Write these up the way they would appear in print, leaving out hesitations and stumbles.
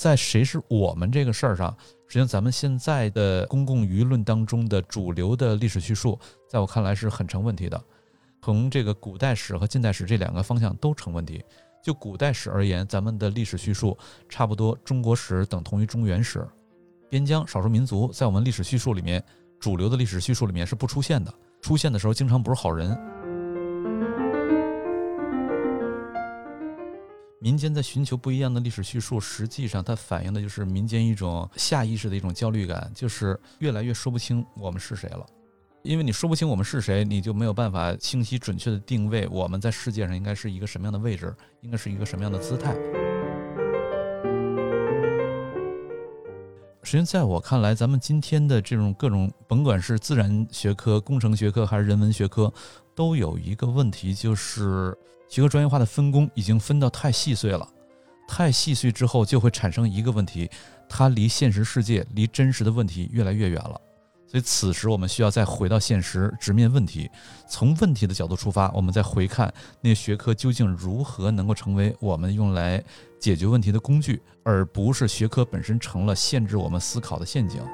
在谁是我们这个事儿上，实际上咱们现在的公共舆论当中的主流的历史叙述，在我看来是很成问题的。从这个古代史和近代史这两个方向都成问题。就古代史而言，咱们的历史叙述差不多中国史等同于中原史，边疆少数民族在我们历史叙述里面，主流的历史叙述里面是不出现的，出现的时候经常不是好人。民间在寻求不一样的历史叙述，实际上它反映的就是民间一种下意识的一种焦虑感，就是越来越说不清我们是谁了。因为你说不清我们是谁，你就没有办法清晰准确的定位我们在世界上应该是一个什么样的位置，应该是一个什么样的姿态。实际上在我看来，咱们今天的这种各种甭管是自然学科、工程学科还是人文学科，都有一个问题，就是学科专业化的分工已经分到太细碎了。太细碎之后就会产生一个问题，它离现实世界、离真实的问题越来越远了。所以此时我们需要再回到现实，直面问题，从问题的角度出发，我们再回看那些学科究竟如何能够成为我们用来解决问题的工具，而不是学科本身成了限制我们思考的陷阱。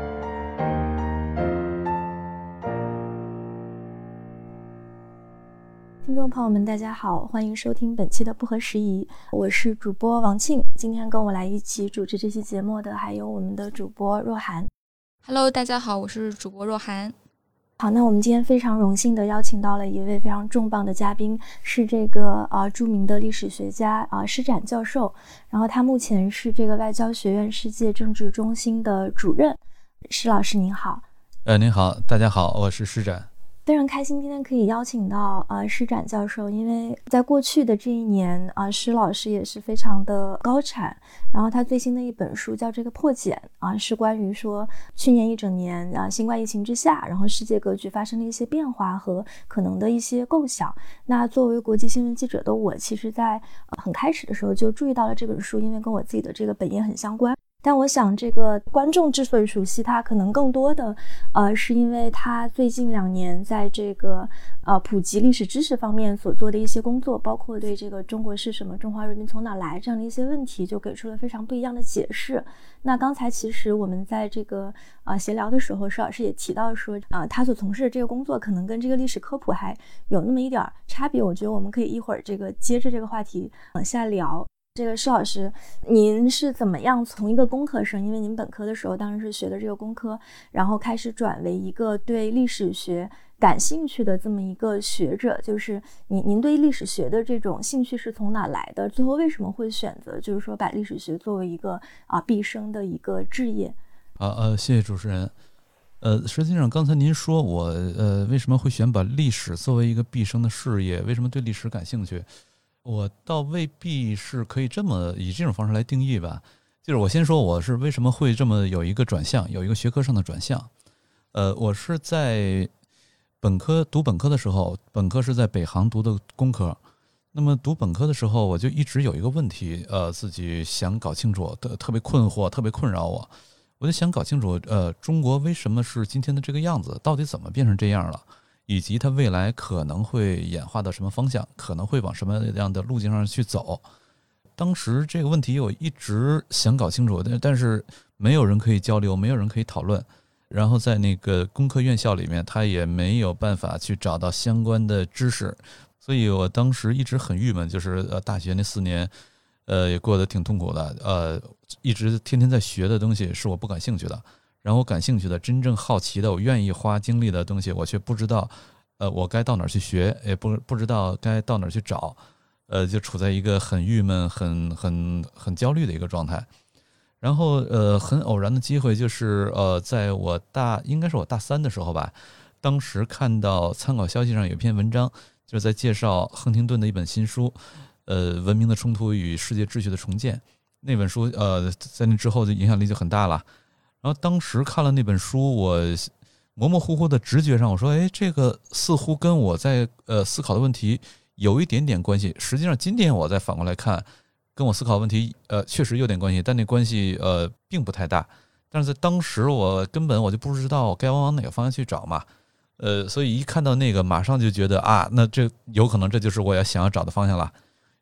听众朋友们大家好，欢迎收听本期的不合时宜，我是主播王庆。今天跟我来一起主持这期节目的还有我们的主播若涵。 Hello， 大家好，我是主播若涵。 好，那我们今天非常荣幸的邀请到了一位非常重磅的嘉宾，是这个著名的历史学家施展教授，然后他目前是这个外交学院世界政治中心的主任。施老师您好。 您好，大家好，我是施展。 非常开心今天可以邀请到施展教授，因为在过去的这一年施老师也是非常的高产，然后他最新的一本书叫这个破茧是关于说去年一整年新冠疫情之下，然后世界格局发生了一些变化和可能的一些构想。那作为国际新闻记者的我，其实在很开始的时候就注意到了这本书，因为跟我自己的这个本业很相关。但我想这个观众之所以熟悉他，可能更多的是因为他最近2年在这个普及历史知识方面所做的一些工作，包括对这个中国是什么、中华人民从哪来这样的一些问题就给出了非常不一样的解释。那刚才其实我们在这个闲聊的时候，施老师也提到说他所从事的这个工作可能跟这个历史科普还有那么一点差别。我觉得我们可以一会儿这个接着这个话题往下聊。这个施老师，您是怎么样从一个工科生，因为您本科的时候当然是学的这个工科，然后开始转为一个对历史学感兴趣的这么一个学者，就是您对历史学的这种兴趣是从哪来的？最后为什么会选择就是说把历史学作为一个毕生的一个志业？ 谢谢主持人。实际上刚才您说我为什么会选把历史作为一个毕生的事业，为什么对历史感兴趣？我倒未必是可以以这种方式来定义吧。就是我先说我是为什么会这么有一个转向，有一个学科上的转向。我是在读本科的时候，本科是在北航读的工科。那么读本科的时候，我就一直有一个问题，自己想搞清楚，特别困惑，特别困扰我。我就想搞清楚，中国为什么是今天的这个样子，到底怎么变成这样了？以及它未来可能会演化到什么方向，可能会往什么样的路径上去走。当时这个问题我一直想搞清楚，但是没有人可以交流，没有人可以讨论。然后在那个工科院校里面，他也没有办法去找到相关的知识，所以我当时一直很郁闷，就是大学那4年也过得挺痛苦的，一直天天在学的东西是我不感兴趣的。然后我感兴趣的、真正好奇的、我愿意花精力的东西，我却不知道，我该到哪儿去学，也不知道该到哪儿去找，就处在一个很郁闷、很焦虑的一个状态。然后很偶然的机会就是在应该是我大3的时候吧，当时看到参考消息上有一篇文章，就是在介绍亨廷顿的一本新书，文明的冲突与世界秩序的重建。那本书在那之后的影响力就很大了。然后当时看了那本书，我模模糊糊的直觉上，我说，这个似乎跟我在思考的问题有一点点关系。实际上今天我再反过来看，跟我思考的问题确实有点关系，但那关系并不太大。但是在当时我根本就不知道该往哪个方向去找嘛，所以一看到那个马上就觉得那这有可能这就是我想要找的方向了。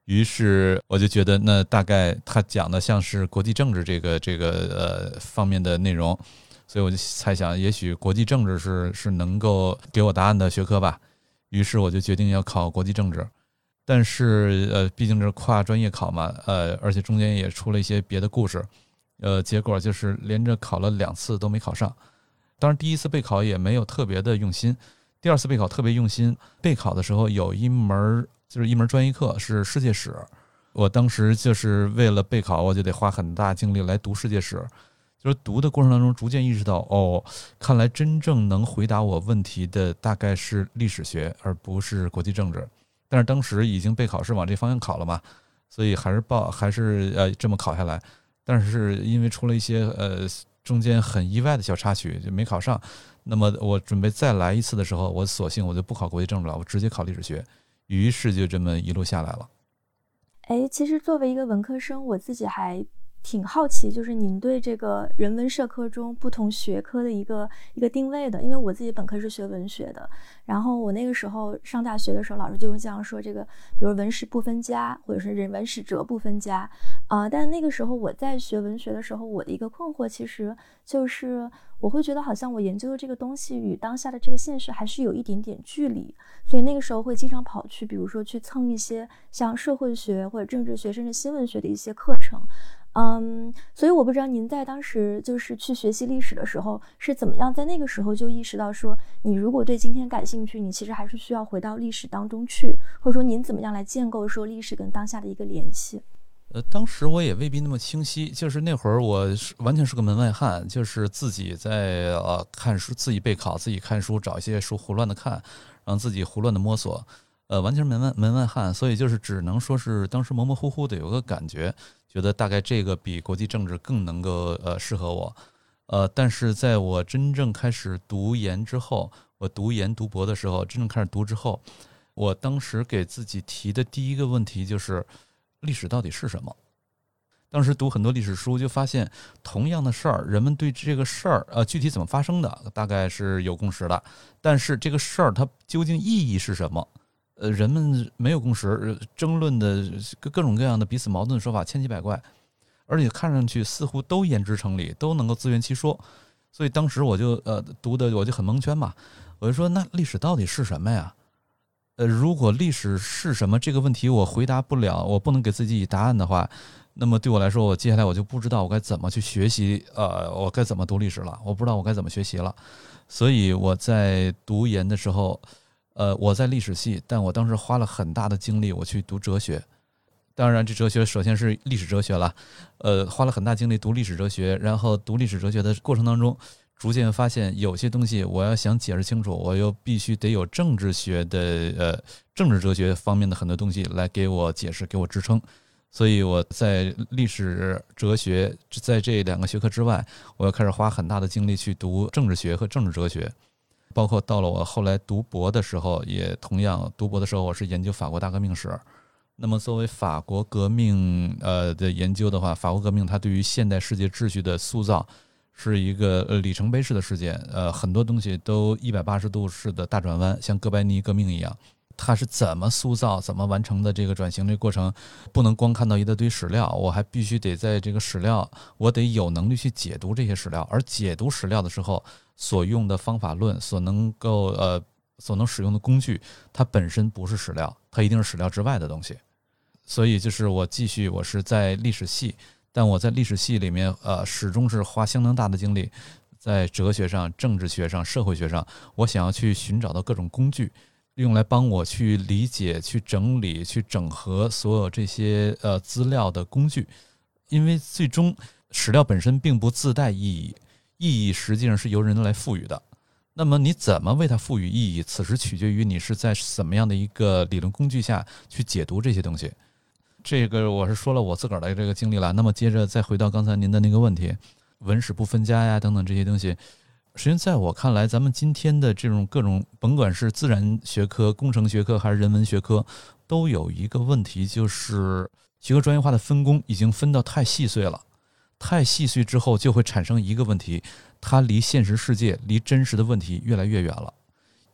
于是我就觉得那大概他讲的像是国际政治这个方面的内容，所以我就猜想也许国际政治是能够给我答案的学科吧。于是我就决定要考国际政治。但是毕竟是跨专业考嘛，而且中间也出了一些别的故事，结果就是连着考了2次都没考上。当然第一次备考也没有特别的用心，第二次备考特别用心。备考的时候有一门专业课是世界史，我当时就是为了备考，我就得花很大精力来读世界史。就是读的过程当中逐渐意识到，看来真正能回答我问题的大概是历史学，而不是国际政治。但是当时已经备考是往这方向考了嘛，所以还是这么考下来。但是因为出了一些中间很意外的小插曲，就没考上。那么我准备再来一次的时候，我索性我就不考国际政治了，我直接考历史学。于是就这么一路下来了。 其实作为一个文科生，我自己还挺好奇，就是您对这个人文社科中不同学科的一个定位的。因为我自己本科是学文学的，然后我那个时候上大学的时候，老师就会这样说，这个比如文史不分家，或者是人文史哲不分家但那个时候我在学文学的时候，我的一个困惑其实就是我会觉得好像我研究的这个东西与当下的这个现实还是有一点点距离，所以那个时候会经常跑去比如说去蹭一些像社会学或者政治学甚至新闻学的一些课程。所以我不知道您在当时就是去学习历史的时候是怎么样在那个时候就意识到说，你如果对今天感兴趣，你其实还是需要回到历史当中去，或者说您怎么样来建构说历史跟当下的一个联系。 当时我也未必那么清晰，就是那会儿我完全是个门外汉，就是自己在看书，自己备考，自己看书，找一些书胡乱的看，然后自己胡乱的摸索，完全是门外汉，所以就是只能说是当时模模糊糊的有个感觉，觉得大概这个比国际政治更能够适合我。但是在我真正开始读研之后，我读研读博的时候，真正开始读之后，我当时给自己提的第一个问题就是历史到底是什么？当时读很多历史书就发现，同样的事儿，人们对这个事儿具体怎么发生的大概是有共识的，但是这个事儿它究竟意义是什么？人们没有共识，争论的各种各样的彼此矛盾的说法千奇百怪，而且看上去似乎都言之成理，都能够自圆其说。所以当时我就读的我就很蒙圈嘛，我就说那历史到底是什么呀？如果历史是什么这个问题我回答不了，我不能给自己以答案的话，那么对我来说，我接下来我就不知道我该怎么去学习，我该怎么读历史了，我不知道我该怎么学习了。所以我在读研的时候，我在历史系，但我当时花了很大的精力我去读哲学。当然这哲学首先是历史哲学了，花了很大精力读历史哲学，然后读历史哲学的过程当中，逐渐发现有些东西我要想解释清楚，我又必须得有政治学的政治哲学方面的很多东西来给我解释，给我支撑。所以我在历史哲学在这2个学科之外，我要开始花很大的精力去读政治学和政治哲学。包括到了我后来读博的时候，也同样读博的时候我是研究法国大革命史。那么作为法国革命的研究的话，法国革命它对于现代世界秩序的塑造是一个里程碑式的事件，很多东西都180度式的大转弯，像哥白尼革命一样。它是怎么塑造怎么完成的这个转型这个过程，不能光看到一大堆史料，我还必须得在这个史料我得有能力去解读这些史料，而解读史料的时候所用的方法论所能使用的工具，它本身不是史料，它一定是史料之外的东西。所以就是我是在历史系，但我在历史系里面始终是花相当大的精力在哲学上、政治学上、社会学上，我想要去寻找到各种工具，用来帮我去理解、去整理、去整合所有这些资料的工具。因为最终史料本身并不自带意义，意义实际上是由人来赋予的。那么你怎么为它赋予意义，此时取决于你是在怎么样的一个理论工具下去解读这些东西。这个我是说了我自个儿的这个经历了。那么接着再回到刚才您的那个问题，文史不分家呀等等这些东西，实际上在我看来，咱们今天的这种各种甭管是自然学科、工程学科还是人文学科，都有一个问题，就是学科专业化的分工已经分到太细碎了。太细碎之后就会产生一个问题，它离现实世界、离真实的问题越来越远了。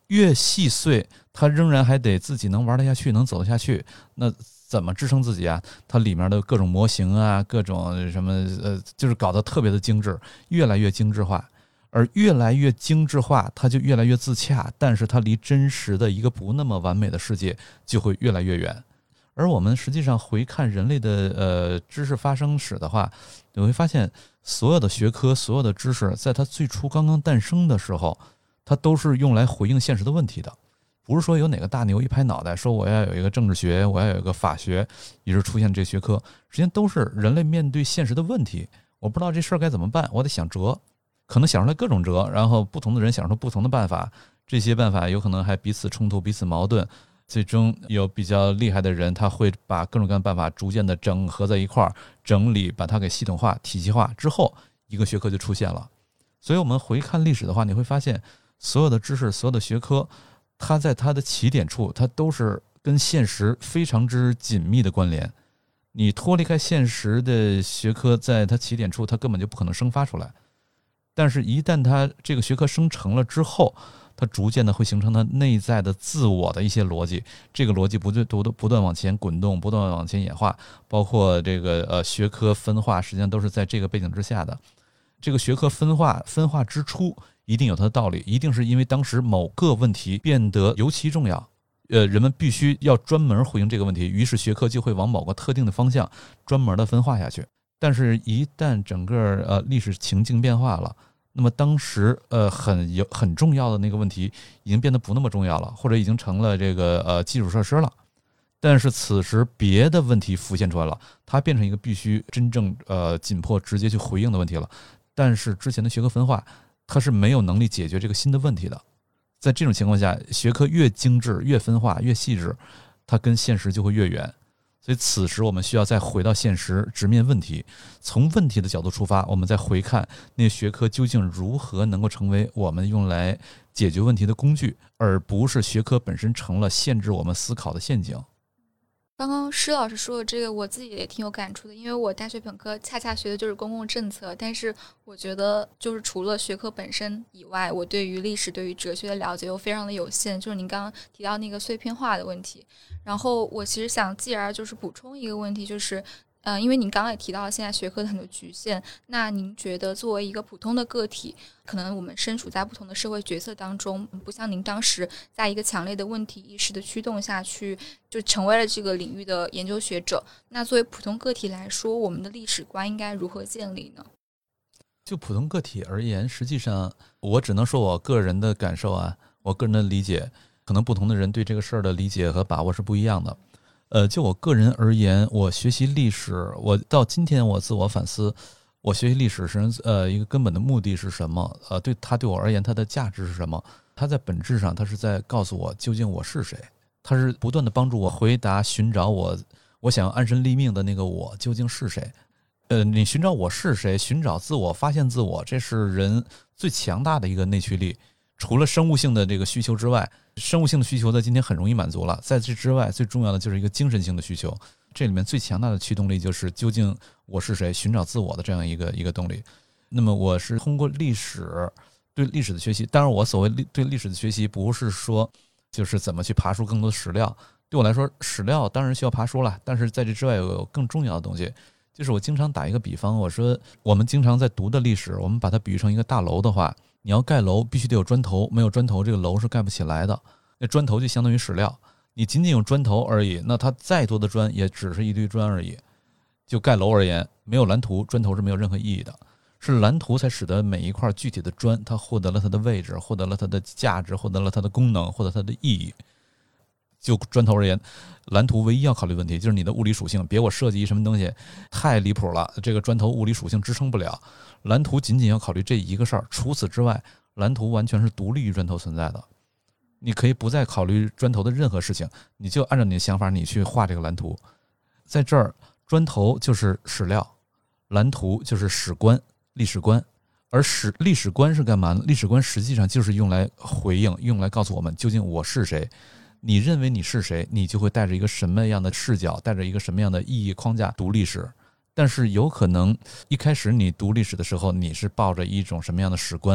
越细碎，它仍然还得自己能玩得下去，能走得下去，那怎么支撑自己啊？它里面的各种模型啊，各种什么就是搞得特别的精致，越来越精致化。而越来越精致化，它就越来越自洽，但是它离真实的一个不那么完美的世界就会越来越远。而我们实际上回看人类的知识发生史的话，你会发现所有的学科、所有的知识，在它最初刚刚诞生的时候，它都是用来回应现实的问题的。不是说有哪个大牛一拍脑袋说我要有一个政治学，我要有一个法学，于是出现这学科，实际上都是人类面对现实的问题，我不知道这事儿该怎么办，我得想辙。可能想出来各种辙，然后不同的人想出不同的办法，这些办法有可能还彼此冲突、彼此矛盾，最终有比较厉害的人，他会把各种各样的办法逐渐的整合在一块儿，整理，把它给系统化、体系化之后，一个学科就出现了。所以我们回看历史的话，你会发现所有的知识、所有的学科，它在它的起点处，它都是跟现实非常之紧密的关联。你脱离开现实的学科，在它起点处，它根本就不可能生发出来。但是一旦它这个学科生成了之后，它逐渐的会形成它内在的自我的一些逻辑，这个逻辑不断往前滚动，不断往前演化，包括这个学科分化，实际上都是在这个背景之下的。这个学科分化之初一定有它的道理，一定是因为当时某个问题变得尤其重要，人们必须要专门回应这个问题，于是学科就会往某个特定的方向专门的分化下去。但是一旦整个历史情境变化了，那么当时很重要的那个问题已经变得不那么重要了，或者已经成了这个基础设施了。但是此时别的问题浮现出来了，它变成一个必须真正紧迫直接去回应的问题了。但是之前的学科分化，它是没有能力解决这个新的问题的。在这种情况下，学科越精致、越分化、越细致，它跟现实就会越远。所以此时我们需要再回到现实，直面问题，从问题的角度出发，我们再回看那学科究竟如何能够成为我们用来解决问题的工具，而不是学科本身成了限制我们思考的陷阱。 刚刚施老师说的这个我自己也挺有感触的，因为我大学本科恰恰学的就是公共政策，但是我觉得就是除了学科本身以外，我对于历史对于哲学的了解又非常的有限，就是您刚刚提到那个碎片化的问题。然后我其实想继而就是补充一个问题，就是因为您刚刚也提到现在学科的很多局限，那您觉得作为一个普通的个体，可能我们身处在不同的社会角色当中，不像您当时在一个强烈的问题意识的驱动下去就成为了这个领域的研究学者，那作为普通个体来说，我们的历史观应该如何建立呢？ 就普通个体而言，实际上我只能说我个人的感受啊，我个人的理解，可能不同的人对这个事儿的理解和把握是不一样的。就我个人而言，我学习历史，我到今天我自我反思，我学习历史是一个根本的目的是什么？对我而言，它的价值是什么？它在本质上，它是在告诉我究竟我是谁。它是不断的帮助我回答、寻找我想要安身立命的那个我究竟是谁。你寻找我是谁，寻找自我、发现自我，这是人最强大的一个内驱力。除了生物性的这个需求之外，生物性的需求在今天很容易满足了，在这之外最重要的就是一个精神性的需求，这里面最强大的驱动力就是究竟我是谁，寻找自我的这样一个动力。那么我是通过历史对历史的学习，当然我所谓对历史的学习不是说就是怎么去爬出更多的史料，对我来说史料当然需要爬书了，但是在这之外有更重要的东西。就是我经常打一个比方，我说我们经常在读的历史，我们把它比喻成一个大楼的话，你要盖楼必须得有砖头，没有砖头这个楼是盖不起来的。那砖头就相当于史料，你仅仅有砖头而已，那它再多的砖也只是一堆砖而已。就盖楼而言，没有蓝图，砖头是没有任何意义的，是蓝图才使得每一块具体的砖它获得了它的位置，获得了它的价值，获得了它的功能，获得它的意义。就砖头而言，蓝图唯一要考虑的问题就是你的物理属性，别我设计什么东西太离谱了，这个砖头物理属性支撑不了。蓝图仅仅要考虑这一个事儿，除此之外，蓝图完全是独立于砖头存在的。你可以不再考虑砖头的任何事情，你就按照你的想法你去画这个蓝图。在这儿，砖头就是史料，蓝图就是史观、历史观。而历史观是干嘛呢？历史观实际上就是用来回应，用来告诉我们究竟我是谁。你认为你是谁，你就会带着一个什么样的视角，带着一个什么样的意义框架读历史。但是有可能一开始你读历史的时候，你是抱着一种什么样的史观，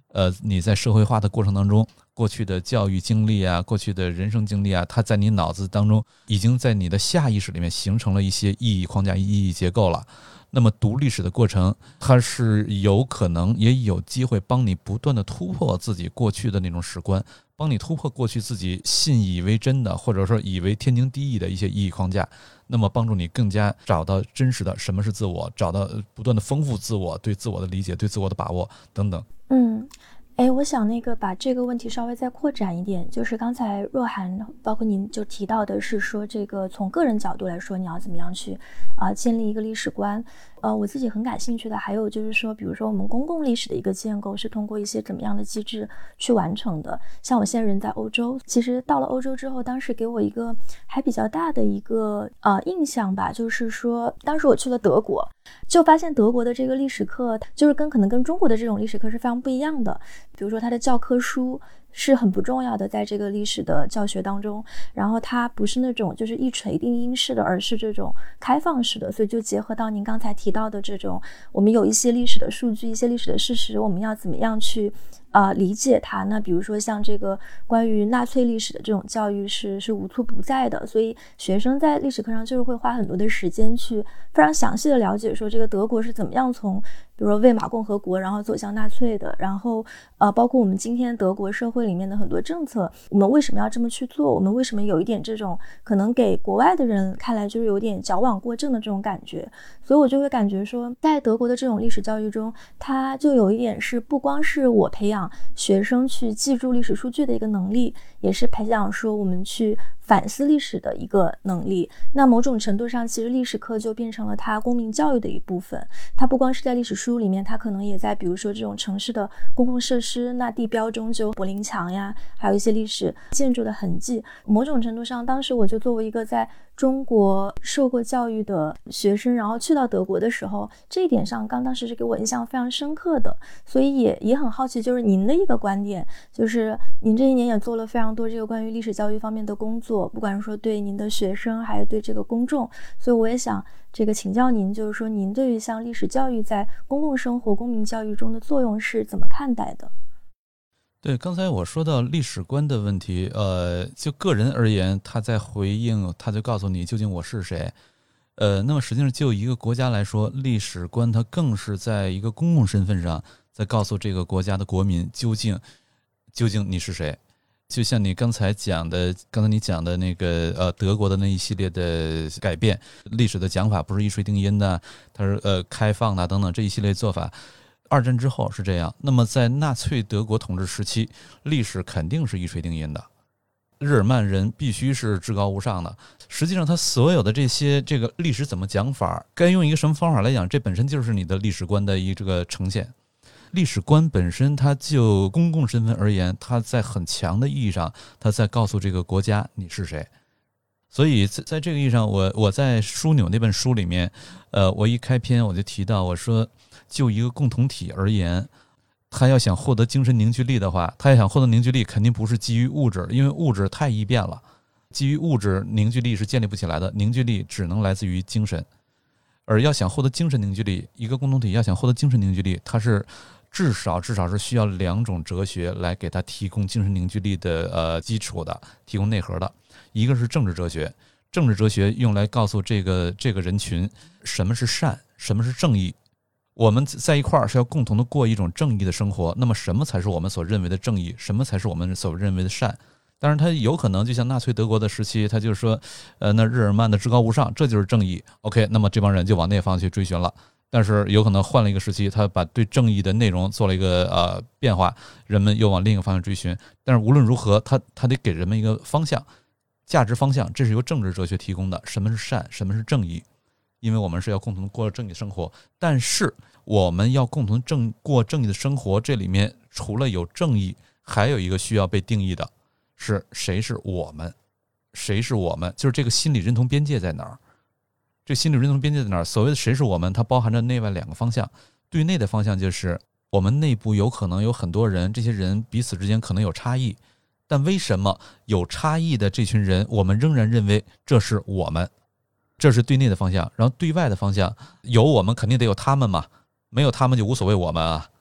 你在社会化的过程当中，过去的教育经历啊，过去的人生经历啊，它在你脑子当中已经在你的下意识里面形成了一些意义框架、意义结构了。那么读历史的过程，它是有可能也有机会帮你不断的突破自己过去的那种史观，帮你突破过去自己信以为真的，或者说以为天经地义的一些意义框架，那么帮助你更加找到真实的什么是自我，找到不断的丰富自我，对自我的理解，对自我的把握等等。 我想把这个问题稍微再扩展一点，就是刚才若涵包括您就提到的是说，这个从个人角度来说，你要怎么样去建立一个历史观。我自己很感兴趣的还有就是说，比如说我们公共历史的一个建构是通过一些怎么样的机制去完成的。像我现在人在欧洲，其实到了欧洲之后，当时给我一个还比较大的一个印象吧，就是说当时我去了德国，就发现德国的这个历史课就是可能跟中国的这种历史课是非常不一样的。比如说它的教科书是很不重要的，在这个历史的教学当中，然后它不是那种就是一锤定音式的，而是这种开放式的。所以就结合到您刚才提到的这种，我们有一些历史的数据，一些历史的事实，我们要怎么样去理解它呢？比如说像这个关于纳粹历史的这种教育是无处不在的，所以学生在历史课上就是会花很多的时间去非常详细的了解说这个德国是怎么样从比如说魏玛共和国然后走向纳粹的，然后包括我们今天德国社会里面的很多政策，我们为什么要这么去做，我们为什么有一点这种可能给国外的人看来就是有点矫枉过正的这种感觉。所以我就会感觉说在德国的这种历史教育中，它就有一点是不光是我培养学生去记住历史数据的一个能力，也是培养说我们去反思历史的一个能力。那某种程度上其实历史课就变成了它公民教育的一部分，它不光是在历史书里面，它可能也在比如说这种城市的公共设施，那地标中就柏林墙呀，还有一些历史建筑的痕迹。某种程度上当时我就作为一个在中国受过教育的学生，然后去到德国的时候，这一点上当时是给我印象非常深刻的。所以也很好奇就是您的一个观点，就是您这一年也做了非常多这个关于历史教育方面的工作，不管是说对您的学生还是对这个公众，所以我也想请教您，就是说您对于像历史教育在公共生活公民教育中的作用是怎么看待的？ 对，刚才我说到历史观的问题，就个人而言，他在回应，他就告诉你究竟我是谁。那么实际上就一个国家来说，历史观它更是在一个公共身份上，在告诉这个国家的国民究竟你是谁。就像你刚才讲的那个德国的那一系列的改变，历史的讲法不是一锤定音的，它是开放的等等这一系列做法。二战之后是这样，那么在纳粹德国统治时期，历史肯定是一锤定音的，日耳曼人必须是至高无上的。实际上他所有的这个历史怎么讲法，该用一个什么方法来讲，这本身就是你的历史观的这个呈现。历史观本身它就公共身份而言，它在很强的意义上，它在告诉这个国家你是谁。所以在这个意义上，我在枢纽那本书里面，我一开篇我就提到，我说就一个共同体而言，他要想获得精神凝聚力的话，他要想获得凝聚力肯定不是基于物质，因为物质太易变了，基于物质凝聚力是建立不起来的，凝聚力只能来自于精神。而要想获得精神凝聚力，一个共同体要想获得精神凝聚力，它是至少是需要两种哲学来给它提供精神凝聚力的基础的，提供内核的。一个是政治哲学，政治哲学用来告诉这个人群什么是善，什么是正义。我们在一块儿是要共同的过一种正义的生活，那么什么才是我们所认为的正义，什么才是我们所认为的善。当然它有可能就像纳粹德国的时期，他就是说那日耳曼的至高无上，这就是正义。 OK， 那么这帮人就往那方去追寻了。但是有可能换了一个时期，他把对正义的内容做了一个变化，人们又往另一个方向追寻。但是无论如何，他得给人们一个方向，价值方向，这是由政治哲学提供的。什么是善，什么是正义？因为我们是要共同过正义的生活，但是我们要共同过正义的生活，这里面除了有正义，还有一个需要被定义的是谁是我们，谁是我们，就是这个心理认同边界在哪儿。这心理认同边界在哪儿？所谓的谁是我们，它包含着内外两个方向。对内的方向就是我们内部有可能有很多人，这些人彼此之间可能有差异，但为什么有差异的这群人，我们仍然认为这是我们？这是对内的方向。然后对外的方向，有我们肯定得有他们嘛，没有他们就无所谓我们啊。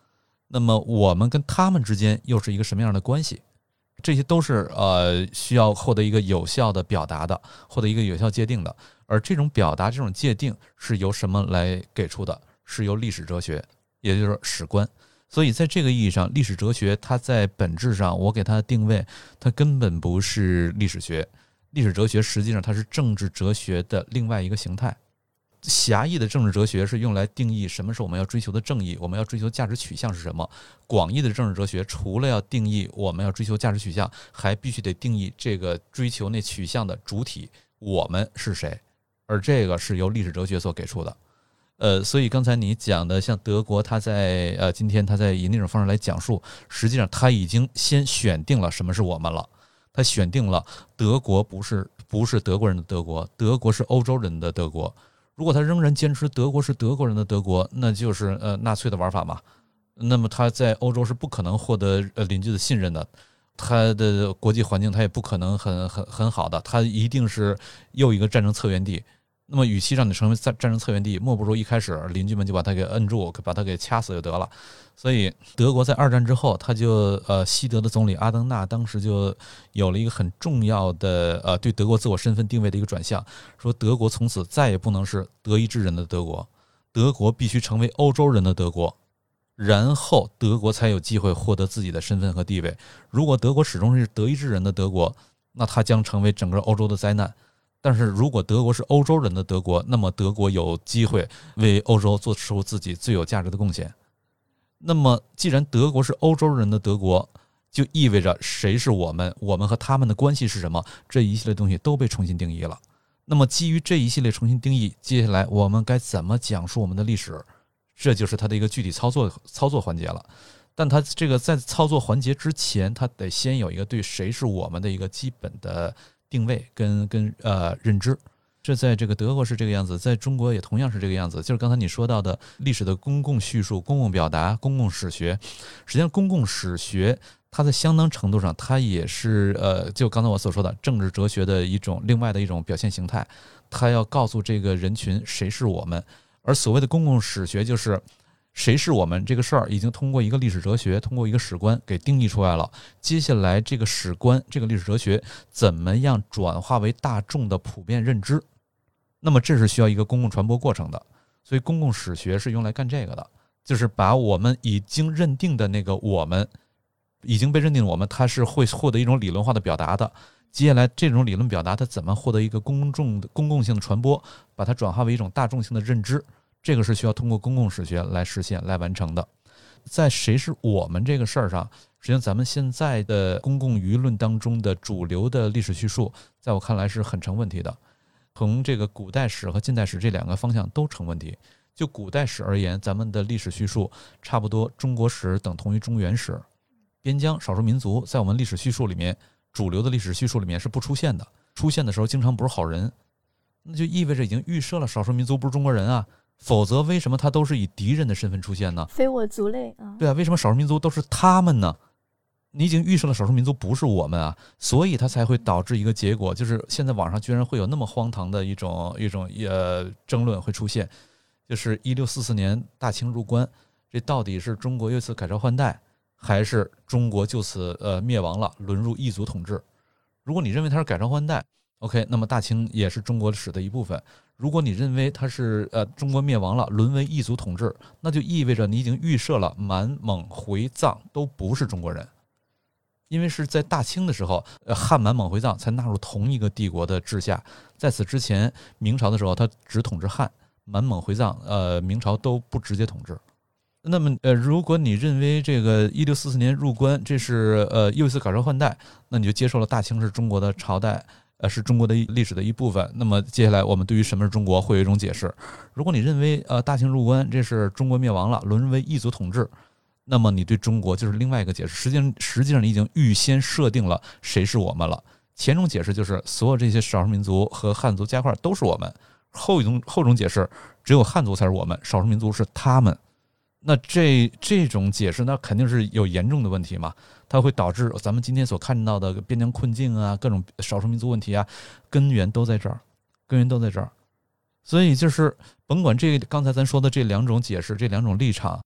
那么我们跟他们之间又是一个什么样的关系？这些都是需要获得一个有效的表达的，获得一个有效界定的。而这种表达、这种界定是由什么来给出的？是由历史哲学，也就是史观。所以在这个意义上，历史哲学它在本质上，我给它的定位，它根本不是历史学。历史哲学实际上它是政治哲学的另外一个形态。狭义的政治哲学是用来定义什么是我们要追求的正义，我们要追求价值取向是什么。广义的政治哲学除了要定义我们要追求价值取向，还必须得定义这个追求那取向的主体我们是谁，而这个是由历史哲学所给出的。所以刚才你讲的像德国，它在今天它在以那种方式来讲述，实际上它已经先选定了什么是我们了。它选定了德国不是德国人的德国，德国是欧洲人的德国。如果他仍然坚持德国是德国人的德国，那就是纳粹的玩法嘛。那么他在欧洲是不可能获得邻居的信任的，他的国际环境他也不可能很好的，他一定是又一个战争策源地。那么与其让你成为战争策源地，莫不如一开始邻居们就把他给摁住，把他给掐死就得了。所以德国在二战之后，他就西德的总理阿登纳当时就有了一个很重要的对德国自我身份定位的一个转向，说德国从此再也不能是德意志人的德国，德国必须成为欧洲人的德国，然后德国才有机会获得自己的身份和地位。如果德国始终是德意志人的德国，那它将成为整个欧洲的灾难。但是如果德国是欧洲人的德国，那么德国有机会为欧洲做出自己最有价值的贡献。那么既然德国是欧洲人的德国，就意味着谁是我们，我们和他们的关系是什么，这一系列东西都被重新定义了。那么基于这一系列重新定义，接下来我们该怎么讲述我们的历史，这就是它的一个具体操作环节了。但它这个在操作环节之前，它得先有一个对谁是我们的一个基本的定位跟认知。这在这个德国是这个样子，在中国也同样是这个样子。就是刚才你说到的历史的公共叙述、公共表达、公共史学，实际上公共史学它在相当程度上它也是就刚才我所说的政治哲学的另外的一种表现形态。它要告诉这个人群谁是我们，而所谓的公共史学就是谁是我们这个事儿已经通过一个历史哲学，通过一个史观给定义出来了。接下来这个史观，这个历史哲学怎么样转化为大众的普遍认知，那么这是需要一个公共传播过程的。所以公共史学是用来干这个的，就是把我们已经认定的那个我们已经被认定的我们，它是会获得一种理论化的表达的。接下来这种理论表达它怎么获得一个公共性的传播，把它转化为一种大众性的认知，这个是需要通过公共史学来实现来完成的。在谁是我们这个事儿上，实际上咱们现在的公共舆论当中的主流的历史叙述，在我看来是很成问题的。从这个古代史和近代史这两个方向都成问题。就古代史而言，咱们的历史叙述差不多中国史等同于中原史，边疆少数民族在我们历史叙述里面，主流的历史叙述里面是不出现的，出现的时候经常不是好人，那就意味着已经预设了少数民族不是中国人啊。否则为什么他都是以敌人的身份出现呢？ 非我族类啊！ 对啊，为什么少数民族都是他们呢？你已经预设了少数民族不是我们啊，所以它才会导致一个结果，就是现在网上居然会有那么荒唐的一种争论会出现，就是1644年大清入关，这到底是中国又一次改朝换代，还是中国就此灭亡了，沦入异族统治？如果你认为它是改朝换代 ，OK， 那么大清也是中国史的一部分。如果你认为它是中国灭亡了，沦为异族统治，那就意味着你已经预设了满蒙回藏都不是中国人，因为是在大清的时候，汉满蒙回藏才纳入同一个帝国的治下。在此之前，明朝的时候，它只统治汉，满蒙回藏，明朝都不直接统治。那么如果你认为这个1644年入关这是又一次改朝换代，那你就接受了大清是中国的朝代。是中国的历史的一部分。那么接下来我们对于什么是中国会有一种解释。如果你认为大清入关这是中国灭亡了，沦为异族统治，那么你对中国就是另外一个解释。实际上你已经预先设定了谁是我们了。前种解释就是所有这些少数民族和汉族加块都是我们，后种解释只有汉族才是我们，少数民族是他们。那这种解释那肯定是有严重的问题嘛，它会导致咱们今天所看到的边疆困境啊，各种少数民族问题啊，根源都在这儿。所以就是甭管刚才咱说的这两种解释，这两种立场，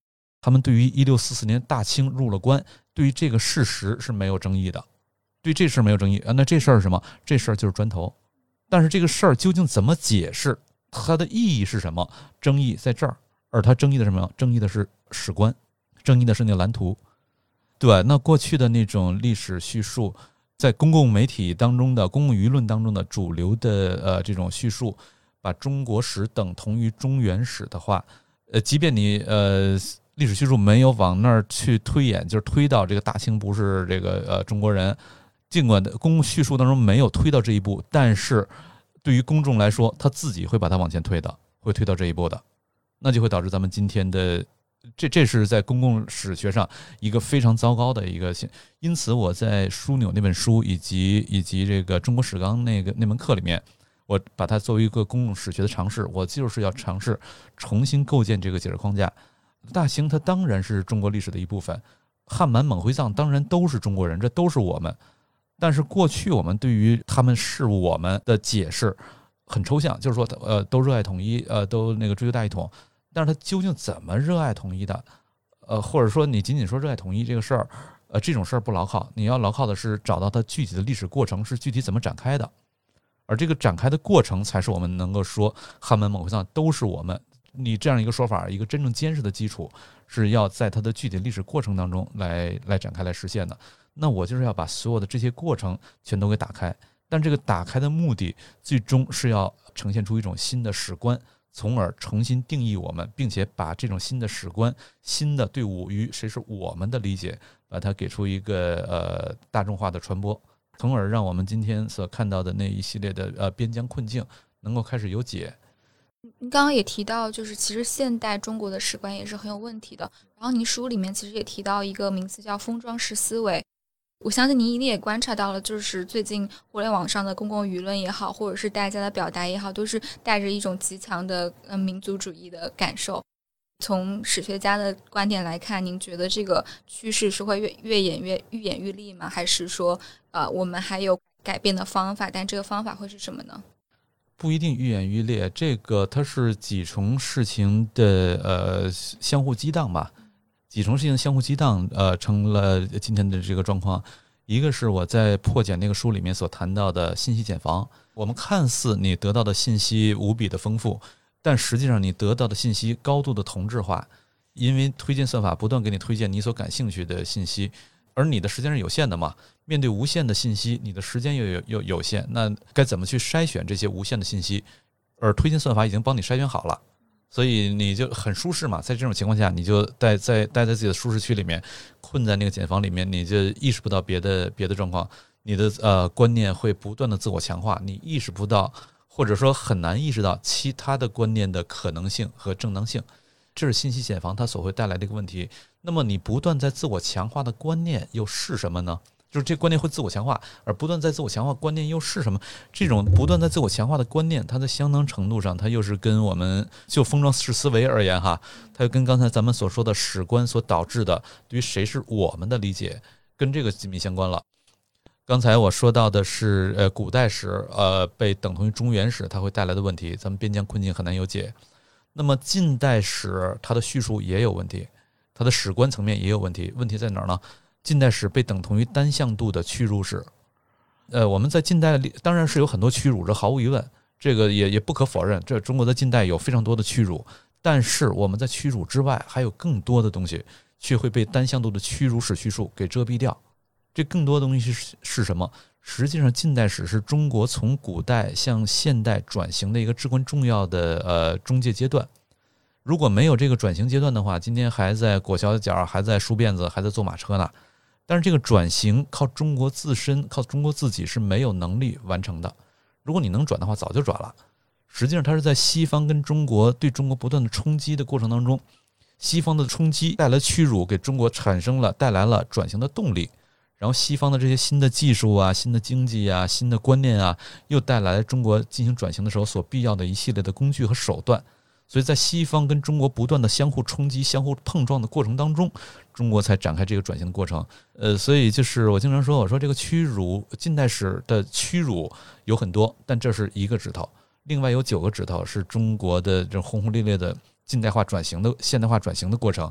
他们对于1644年大清入了关，对于这个事实是没有争议的，对这事儿没有争议啊。那这事儿是什么？这事儿就是砖头。但是这个事儿究竟怎么解释，它的意义是什么？争议在这儿。而它争议的什么？争议的是史观，争议的是那个蓝图。对，那过去的那种历史叙述，在公共媒体当中的公共舆论当中的主流的这种叙述，把中国史等同于中原史的话，即便你历史叙述没有往那儿去推演，就是推到这个大清不是这个中国人，尽管公共叙述当中没有推到这一步，但是对于公众来说，他自己会把它往前推的，会推到这一步的。那就会导致咱们今天的这是在公共史学上一个非常糟糕的一个。因此我在枢纽那本书以及这个中国史纲那门课里面，我把它作为一个公共史学的尝试，我就是要尝试重新构建这个解释框架。大清它当然是中国历史的一部分，汉满蒙回藏当然都是中国人，这都是我们。但是过去我们对于他们是我们的解释很抽象，就是说都热爱统一，都那个追求大一统。但是他究竟怎么热爱统一的？或者说你仅仅说热爱统一这个事儿，这种事儿不牢靠。你要牢靠的是找到它具体的历史过程是具体怎么展开的，而这个展开的过程才是我们能够说汉满蒙回藏都是我们。你这样一个说法，一个真正坚实的基础是要在它的具体历史过程当中来展开来实现的。那我就是要把所有的这些过程全都给打开，但这个打开的目的最终是要呈现出一种新的史观，从而重新定义我们，并且把这种新的史观、新的对于谁是我们的理解，把它给出一个大众化的传播，从而让我们今天所看到的那一系列的边疆困境能够开始有解。 您刚刚也提到，就是其实现代中国的史观也是很有问题的。然后您书里面其实也提到一个名词叫封装式思维。我相信您一定也观察到了，就是最近互联网上的公共舆论也好，或者是大家的表达也好，都是带着一种极强的民族主义的感受。从史学家的观点来看，您觉得这个趋势是会愈演愈烈吗？还是说我们还有改变的方法，但这个方法会是什么呢？ 不一定愈演愈烈，这个它是几重事情的相互激荡吧。几重事情相互激荡，成了今天的这个状况。一个是我在破解那个书里面所谈到的信息茧房，我们看似你得到的信息无比的丰富，但实际上你得到的信息高度的同质化，因为推荐算法不断给你推荐你所感兴趣的信息，而你的时间是有限的嘛，面对无限的信息，你的时间又有限，那该怎么去筛选这些无限的信息？而推荐算法已经帮你筛选好了。所以你就很舒适嘛，在这种情况下，你就待在自己的舒适区里面，困在那个茧房里面，你就意识不到别的状况，你的观念会不断的自我强化，你意识不到，或者说很难意识到其他的观念的可能性和正当性，这是信息茧房它所会带来的一个问题。那么你不断在自我强化的观念又是什么呢？就是这观念会自我强化，而不断在自我强化观念又是什么？这种不断在自我强化的观念，它在相当程度上，它又是跟我们就封装式思维而言哈，它又跟刚才咱们所说的史观所导致的对于谁是我们的理解，跟这个紧密相关了。刚才我说到的是古代史被等同于中原史，它会带来的问题，咱们边疆困境很难有解。那么近代史它的叙述也有问题，它的史观层面也有问题，问题在哪儿呢？近代史被等同于单向度的屈辱史。我们在近代当然是有很多屈辱，这毫无疑问，这个也不可否认，这中国的近代有非常多的屈辱，但是我们在屈辱之外还有更多的东西却会被单向度的屈辱史叙述给遮蔽掉。这更多的东西是什么？实际上近代史是中国从古代向现代转型的一个至关重要的中介阶段。如果没有这个转型阶段的话，今天还在裹小脚，还在梳辫子，还在坐马车呢。但是这个转型靠中国自身，靠中国自己是没有能力完成的。如果你能转的话，早就转了。实际上它是在西方跟中国对中国不断的冲击的过程当中，西方的冲击带来屈辱，给中国带来了转型的动力。然后西方的这些新的技术啊、新的经济啊、新的观念啊，又带来中国进行转型的时候所必要的一系列的工具和手段。所以在西方跟中国不断的相互冲击、相互碰撞的过程当中，中国才展开这个转型的过程。所以就是我经常说，我说这个屈辱，近代史的屈辱有很多，但这是一个指头，另外有9个指头是中国的这轰轰烈烈的近代化转型的现代化转型的过程。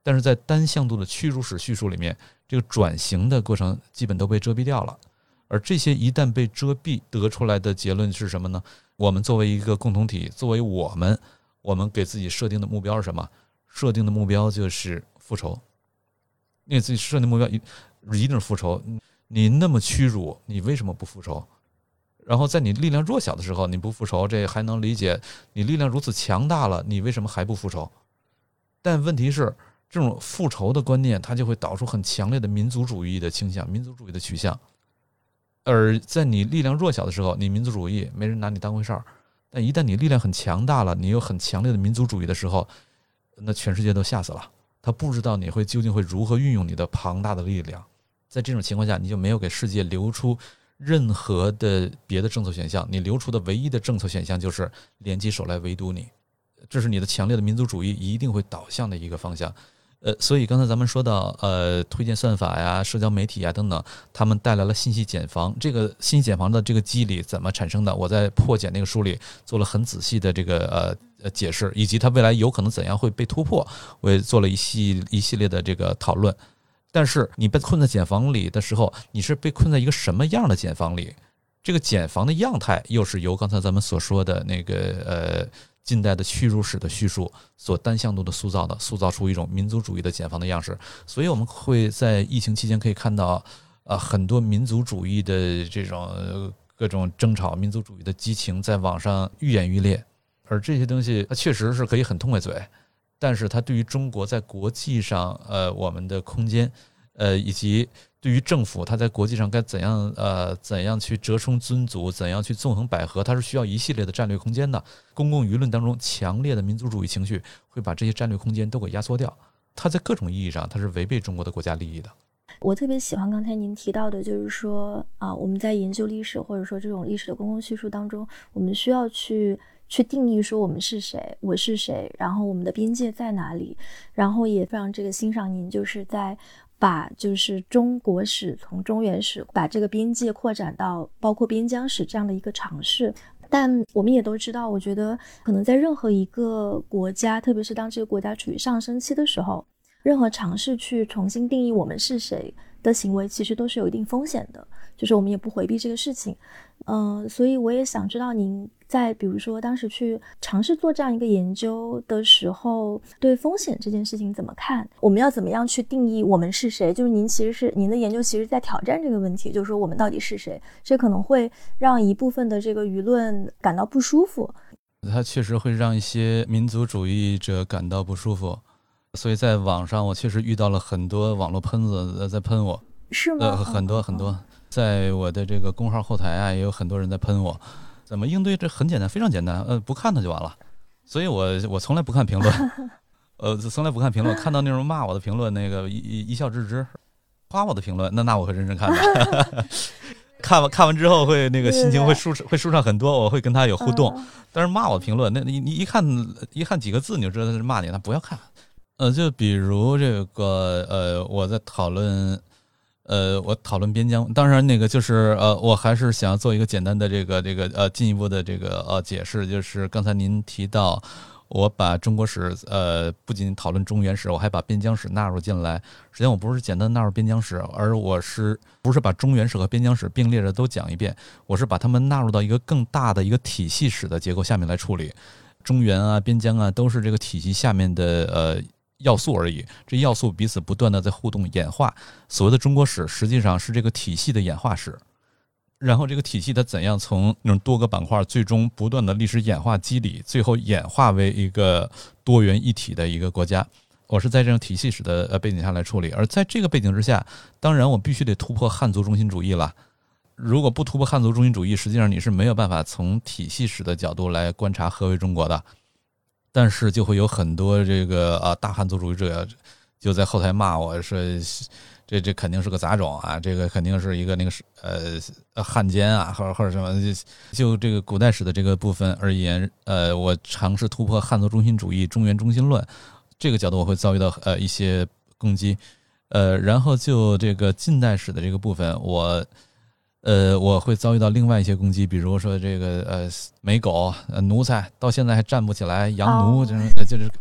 但是在单向度的屈辱史叙述里面，这个转型的过程基本都被遮蔽掉了。而这些一旦被遮蔽，得出来的结论是什么呢？我们作为一个共同体，作为我们给自己设定的目标是什么？设定的目标就是复仇。你给自己设定目标一定是复仇。你那么屈辱，你为什么不复仇？然后在你力量弱小的时候你不复仇，这还能理解。你力量如此强大了，你为什么还不复仇？但问题是，这种复仇的观念它就会导出很强烈的民族主义的倾向，民族主义的取向。而在你力量弱小的时候，你民族主义没人拿你当回事儿，但一旦你力量很强大了，你有很强烈的民族主义的时候，那全世界都吓死了。他不知道你究竟会如何运用你的庞大的力量。在这种情况下，你就没有给世界留出任何的别的政策选项，你留出的唯一的政策选项就是联起手来围堵你。这是你的强烈的民族主义一定会导向的一个方向。所以刚才咱们说到推荐算法呀、社交媒体呀等等，他们带来了信息茧房。这个信息茧房的这个机理怎么产生的？我在破解那个书里做了很仔细的这个解释，以及它未来有可能怎样会被突破，我也做了一系列的这个讨论。但是你被困在茧房里的时候，你是被困在一个什么样的茧房里？这个茧房的样态又是由刚才咱们所说的那个近代的屈辱史的叙述所单向度的塑造出一种民族主义的茧房的样式。所以我们会在疫情期间可以看到很多民族主义的这种各种争吵，民族主义的激情在网上愈演愈烈。而这些东西它确实是可以很痛快嘴，但是它对于中国在国际上我们的空间以及对于政府它在国际上该怎样去折冲尊祖，怎样去纵横捭阖，它是需要一系列的战略空间的。公共舆论当中强烈的民族主义情绪会把这些战略空间都给压缩掉，它在各种意义上它是违背中国的国家利益的。 我特别喜欢刚才您提到的，就是说我们在研究历史或者说这种历史的公共叙述当中，我们需要去定义说我们是谁，我是谁，然后我们的边界在哪里。然后也非常这个欣赏您就是在把就是中国史从中原史把这个边界扩展到包括边疆史这样的一个尝试。但我们也都知道，我觉得可能在任何一个国家，特别是当这个国家处于上升期的时候，任何尝试去重新定义我们是谁的行为其实都是有一定风险的，就是我们也不回避这个事情。所以我也想知道您在比如说当时去尝试做这样一个研究的时候，对风险这件事情怎么看？我们要怎么样去定义我们是谁？就是您的研究其实在挑战这个问题，就是说我们到底是谁？这可能会让一部分的这个舆论感到不舒服。 它确实会让一些民族主义者感到不舒服。所以在网上我确实遇到了很多网络喷子在喷我。 是吗？ 很多，在我的这个公号后台也有很多人在喷我。怎么应对？这很简单，非常简单，不看它就完了。所以我从来不看评论，从来不看评论，看到那种骂我的评论，那个一笑置之；夸我的评论，那我会认真看的。看完之后会那个心情会舒畅很多，我会跟他有互动。但是骂我的评论，那你一看几个字你就知道他是骂你，那不要看。就比如这个我在讨论边疆，当然那个就是我还是想要做一个简单的这个进一步的这个解释，就是刚才您提到我把中国史不仅讨论中原史，我还把边疆史纳入进来。实际上我不是简单纳入边疆史，而我不是把中原史和边疆史并列着都讲一遍，我是把它们纳入到一个更大的一个体系史的结构下面来处理。中原啊边疆啊都是这个体系下面的要素而已，这要素彼此不断的在互动演化。所谓的中国史实际上是这个体系的演化史，然后这个体系它怎样从那种多个板块最终不断的历史演化机理，最后演化为一个多元一体的一个国家。我是在这种体系史的背景下来处理。而在这个背景之下，当然我必须得突破汉族中心主义了。如果不突破汉族中心主义，实际上你是没有办法从体系史的角度来观察何为中国的。但是就会有很多这个大汉族主义者就在后台骂我说这肯定是个杂种啊，这个肯定是一个那个汉奸啊，或者什么。就这个古代史的这个部分而言，我尝试突破汉族中心主义、中原中心论这个角度，我会遭遇到一些攻击。然后就这个近代史的这个部分，我会遭遇到另外一些攻击，比如说这个美狗奴才到现在还站不起来，洋奴就是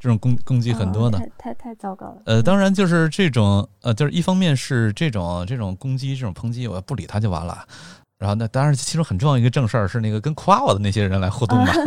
这种攻击很多的， 太糟糕了。 当然就是这种就是一方面是这种攻击、这种抨击，我不理他就完了。然后那当然，其中很重要一个正事儿是那个跟夸我的那些人来互动嘛。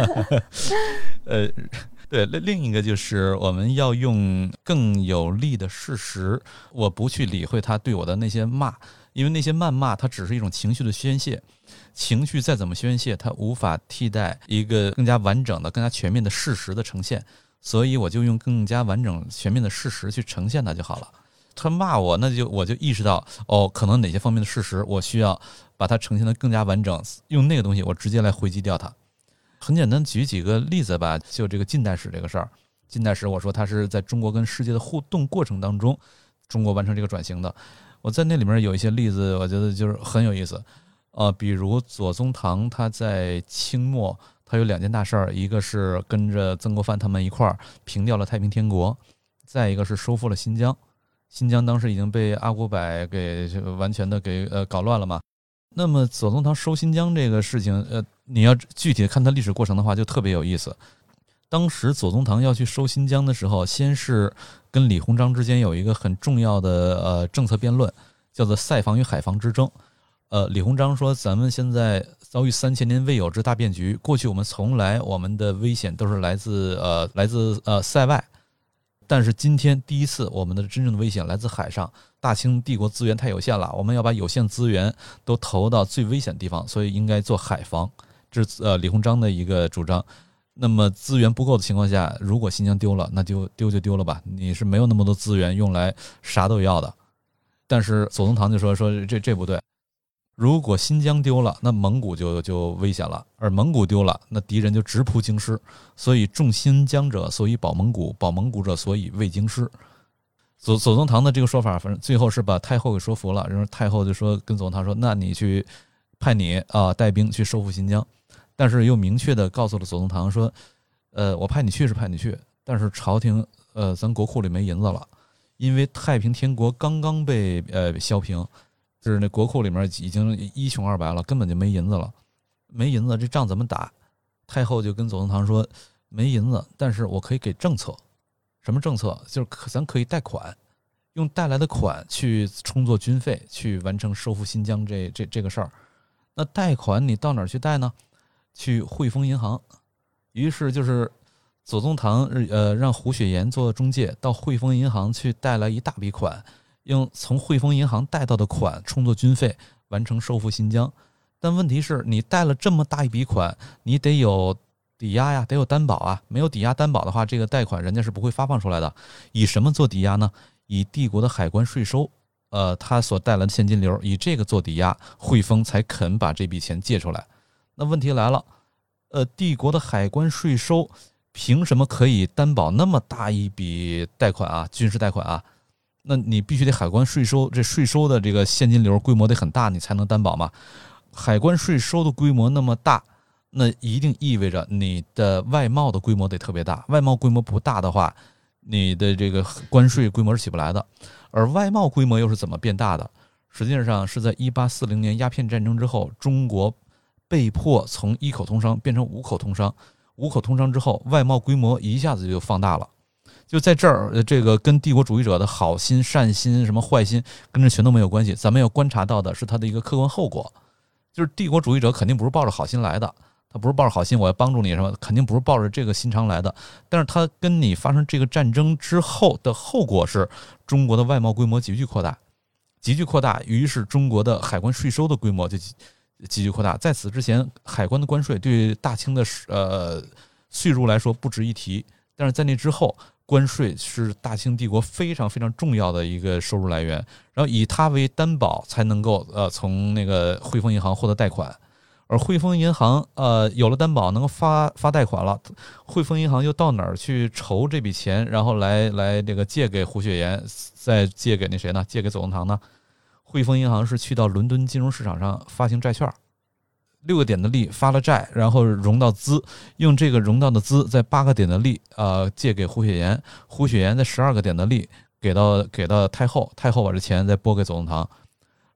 对，另一个就是我们要用更有力的事实，我不去理会他对我的那些骂，因为那些谩骂它只是一种情绪的宣泄，情绪再怎么宣泄，它无法替代一个更加完整的、更加全面的事实的呈现。所以我就用更加完整全面的事实去呈现它就好了。他骂我，我就意识到可能哪些方面的事实我需要把它呈现得更加完整，用那个东西我直接来回击掉它。很简单，举几个例子吧，就这个近代史这个事儿。近代史我说它是在中国跟世界的互动过程当中，中国完成这个转型的。我在那里面有一些例子，我觉得就是很有意思。比如左宗棠他在清末。他有2件大事儿，一个是跟着曾国藩他们一块儿平掉了太平天国，再一个是收复了新疆。新疆当时已经被阿古柏给完全的给搞乱了嘛。那么左宗棠收新疆这个事情，你要具体看他历史过程的话，就特别有意思。当时左宗棠要去收新疆的时候，先是跟李鸿章之间有一个很重要的政策辩论，叫做塞防与海防之争。李鸿章说，咱们现在遭遇3000年未有之大变局，过去我们的危险都是来自塞外，但是今天第一次我们的真正的危险来自海上。大清帝国资源太有限了，我们要把有限资源都投到最危险的地方，所以应该做海防，这是李鸿章的一个主张。那么资源不够的情况下，如果新疆丢了，那就丢了吧，你是没有那么多资源用来啥都要的。但是左宗棠就说这不对，如果新疆丢了，那蒙古就危险了，而蒙古丢了，那敌人就直扑京师。所以重新疆者，所以保蒙古；保蒙古者，所以卫京师。左宗棠的这个说法，反正最后是把太后给说服了。然后太后就说跟左宗棠说：“那你去派你带兵去收复新疆。”但是又明确的告诉了左宗棠说：“我派你去是派你去，但是朝廷咱国库里没银子了，因为太平天国刚刚被削平。”是那国库里面已经一穷二白了，根本就没银子了，没银子这仗怎么打？太后就跟左宗棠说，没银子，但是我可以给政策。什么政策？就是咱可以贷款，用带来的款去充作军费，去完成收复新疆这个事儿。那贷款你到哪儿去贷呢？去汇丰银行。于是就是左宗棠让胡雪岩做中介，到汇丰银行去贷来一大笔款。用从汇丰银行贷到的款充作军费，完成收复新疆。但问题是你贷了这么大一笔款，你得有抵押呀，得有担保啊。没有抵押担保的话，这个贷款人家是不会发放出来的。以什么做抵押呢？以帝国的海关税收，他所带来的现金流，以这个做抵押，汇丰才肯把这笔钱借出来。那问题来了，帝国的海关税收凭什么可以担保那么大一笔贷款啊？军事贷款啊？那你必须得海关税收，这税收的这个现金流规模得很大，你才能担保嘛。海关税收的规模那么大，那一定意味着你的外贸的规模得特别大。外贸规模不大的话，你的这个关税规模是起不来的。而外贸规模又是怎么变大的？实际上是在1840年鸦片战争之后，中国被迫从1口通商变成5口通商。5口通商之后，外贸规模一下子就放大了。就在这儿，这个跟帝国主义者的好心、善心、什么坏心，跟这全都没有关系。咱们要观察到的是它的一个客观后果，就是帝国主义者肯定不是抱着好心来的，他不是抱着好心我要帮助你什么，肯定不是抱着这个心肠来的。但是他跟你发生这个战争之后的后果是，中国的外贸规模急剧扩大，于是中国的海关税收的规模就急剧扩大。在此之前，海关的关税对大清的税入来说不值一提，但是在那之后，关税是大清帝国非常非常重要的一个收入来源，然后以它为担保才能够从那个汇丰银行获得贷款，而汇丰银行有了担保能够发贷款了，汇丰银行又到哪儿去筹这笔钱，然后来这个借给胡雪岩，再借给那谁呢？借给左宗棠呢？汇丰银行是去到伦敦金融市场上发行债券。6个点的利发了债，然后融到资，用这个融到的资在8个点的利借给胡雪岩，胡雪岩在12个点的利给到太后，太后把这钱再拨给左宗棠。而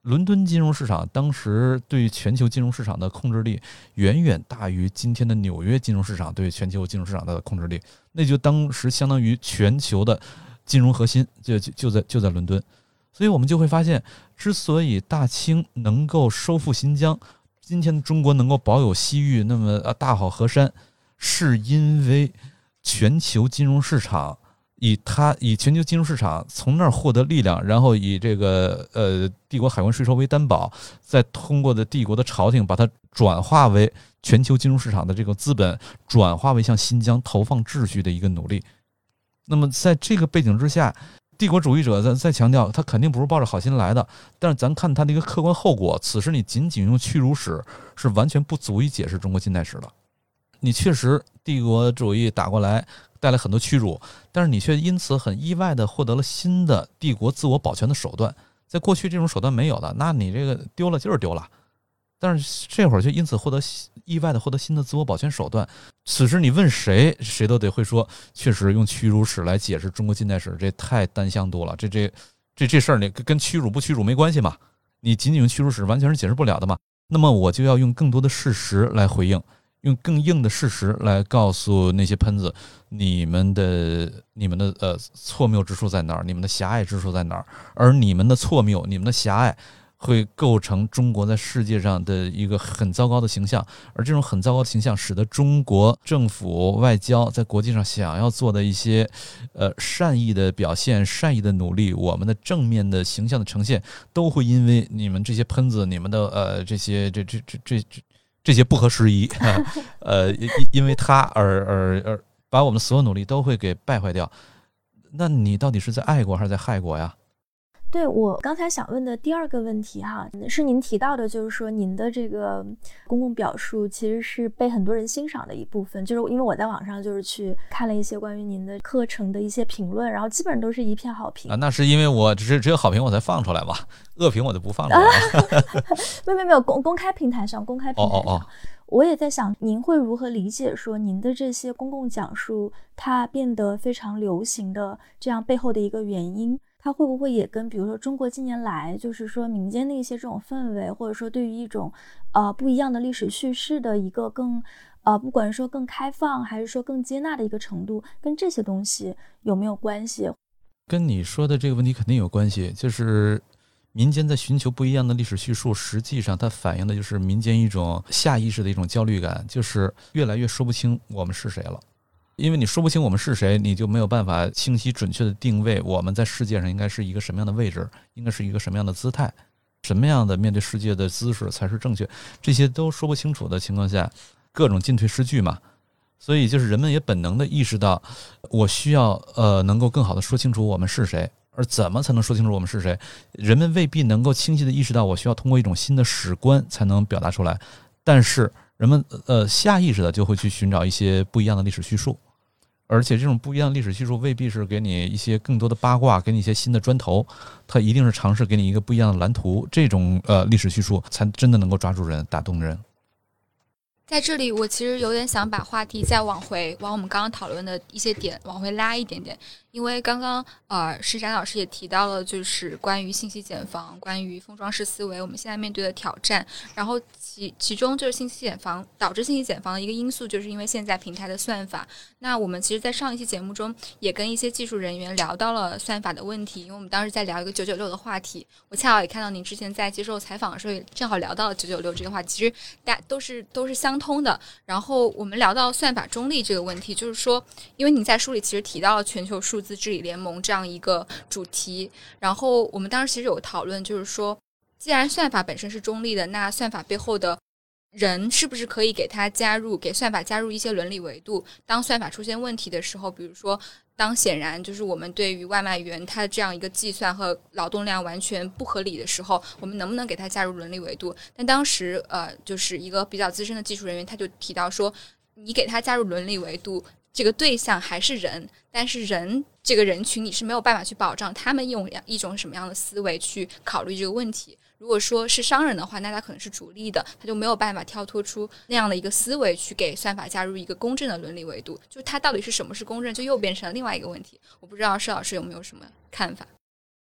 伦敦金融市场当时对全球金融市场的控制力远远大于今天的纽约金融市场对全球金融市场的控制力，那就当时相当于全球的金融核心就在伦敦。所以我们就会发现，之所以大清能够收复新疆，今天的中国能够保有西域那么大好河山，是因为全球金融市场以全球金融市场从那儿获得力量，然后以这个帝国海关税收为担保，再通过的帝国的朝廷把它转化为全球金融市场的这个资本，转化为向新疆投放秩序的一个努力。那么在这个背景之下，帝国主义者再强调，他肯定不是抱着好心来的。但是咱看他的一个客观后果，此时你仅仅用屈辱史是完全不足以解释中国近代史的。你确实帝国主义打过来带来很多屈辱，但是你却因此很意外的获得了新的帝国自我保全的手段，在过去这种手段没有的，那你这个丢了就是丢了。但是这会儿却因此意外的获得新的自我保全手段。此时你问谁，谁都得会说，确实用屈辱史来解释中国近代史，这太单向度了。这事儿你跟屈辱不屈辱没关系嘛？你仅仅用屈辱史完全是解释不了的嘛？那么我就要用更多的事实来回应，用更硬的事实来告诉那些喷子，你们的错谬之处在哪儿？你们的狭隘之处在哪儿？而你们的错谬，你们的狭隘，会构成中国在世界上的一个很糟糕的形象，而这种很糟糕的形象使得中国政府外交在国际上想要做的一些善意的表现、善意的努力，我们的正面的形象的呈现，都会因为你们这些喷子、你们的这些不合时宜，因为他而把我们的所有努力都会给败坏掉。那你到底是在爱国还是在害国呀？ 对，我刚才想问的第二个问题哈，是您提到的，就是说您的这个公共表述其实是被很多人欣赏的一部分，就是因为我在网上就是去看了一些关于您的课程的一些评论，然后基本上都是一片好评啊。那是因为我只有好评我才放出来吧，恶评我就不放出来了。 没有公开平台上我也在想，您会如何理解说您的这些公共讲述它变得非常流行的这样背后的一个原因？它会不会也跟比如说中国近年来就是说民间的一些这种氛围，或者说对于一种不一样的历史叙事的一个更不管是说更开放还是说更接纳的一个程度，跟这些东西有没有关系？ 跟你说的这个问题肯定有关系，就是民间在寻求不一样的历史叙述，实际上它反映的就是民间一种下意识的一种焦虑感，就是越来越说不清我们是谁了。因为你说不清我们是谁，你就没有办法清晰准确的定位我们在世界上应该是一个什么样的位置，应该是一个什么样的姿态，什么样的面对世界的姿势才是正确，这些都说不清楚的情况下，各种进退失据嘛。所以就是人们也本能的意识到，我需要能够更好的说清楚我们是谁，而怎么才能说清楚我们是谁，人们未必能够清晰的意识到我需要通过一种新的史观才能表达出来，但是人们下意识的就会去寻找一些不一样的历史叙述，而且这种不一样的历史叙述未必是给你一些更多的八卦，给你一些新的砖头，它一定是尝试给你一个不一样的蓝图，这种历史叙述才真的能够抓住人，打动人。 在这里我其实有点想把话题再往我们刚刚讨论的一些点往回拉一点点，因为刚刚施展老师也提到了，就是关于信息茧房，关于封装式思维我们现在面对的挑战，然后其中就是信息茧房导致信息茧房的一个因素，就是因为现在平台的算法。那我们其实在上一期节目中也跟一些技术人员聊到了算法的问题，因为我们当时在聊一个996的话题，我恰好也看到您之前在接受采访的时候也正好聊到了996这个话题，其实大家都是相通的。然后我们聊到算法中立这个问题，就是说因为你在书里其实提到了全球数字治理联盟这样一个主题，然后我们当时其实有讨论，就是说既然算法本身是中立的，那算法背后的人是不是可以给算法加入一些伦理维度，当算法出现问题的时候，比如说当显然就是我们对于外卖员他这样一个计算和劳动量完全不合理的时候，我们能不能给他加入伦理维度？但当时就是一个比较资深的技术人员他就提到说，你给他加入伦理维度，这个对象还是人，但是人这个人群你是没有办法去保障他们用一种什么样的思维去考虑这个问题。如果说是商人的话，那他可能是逐利的，他就没有办法跳脱出那样的一个思维去给算法加入一个公正的伦理维度，就它到底是什么是公正，就又变成了另外一个问题。我不知道施老师有没有什么看法。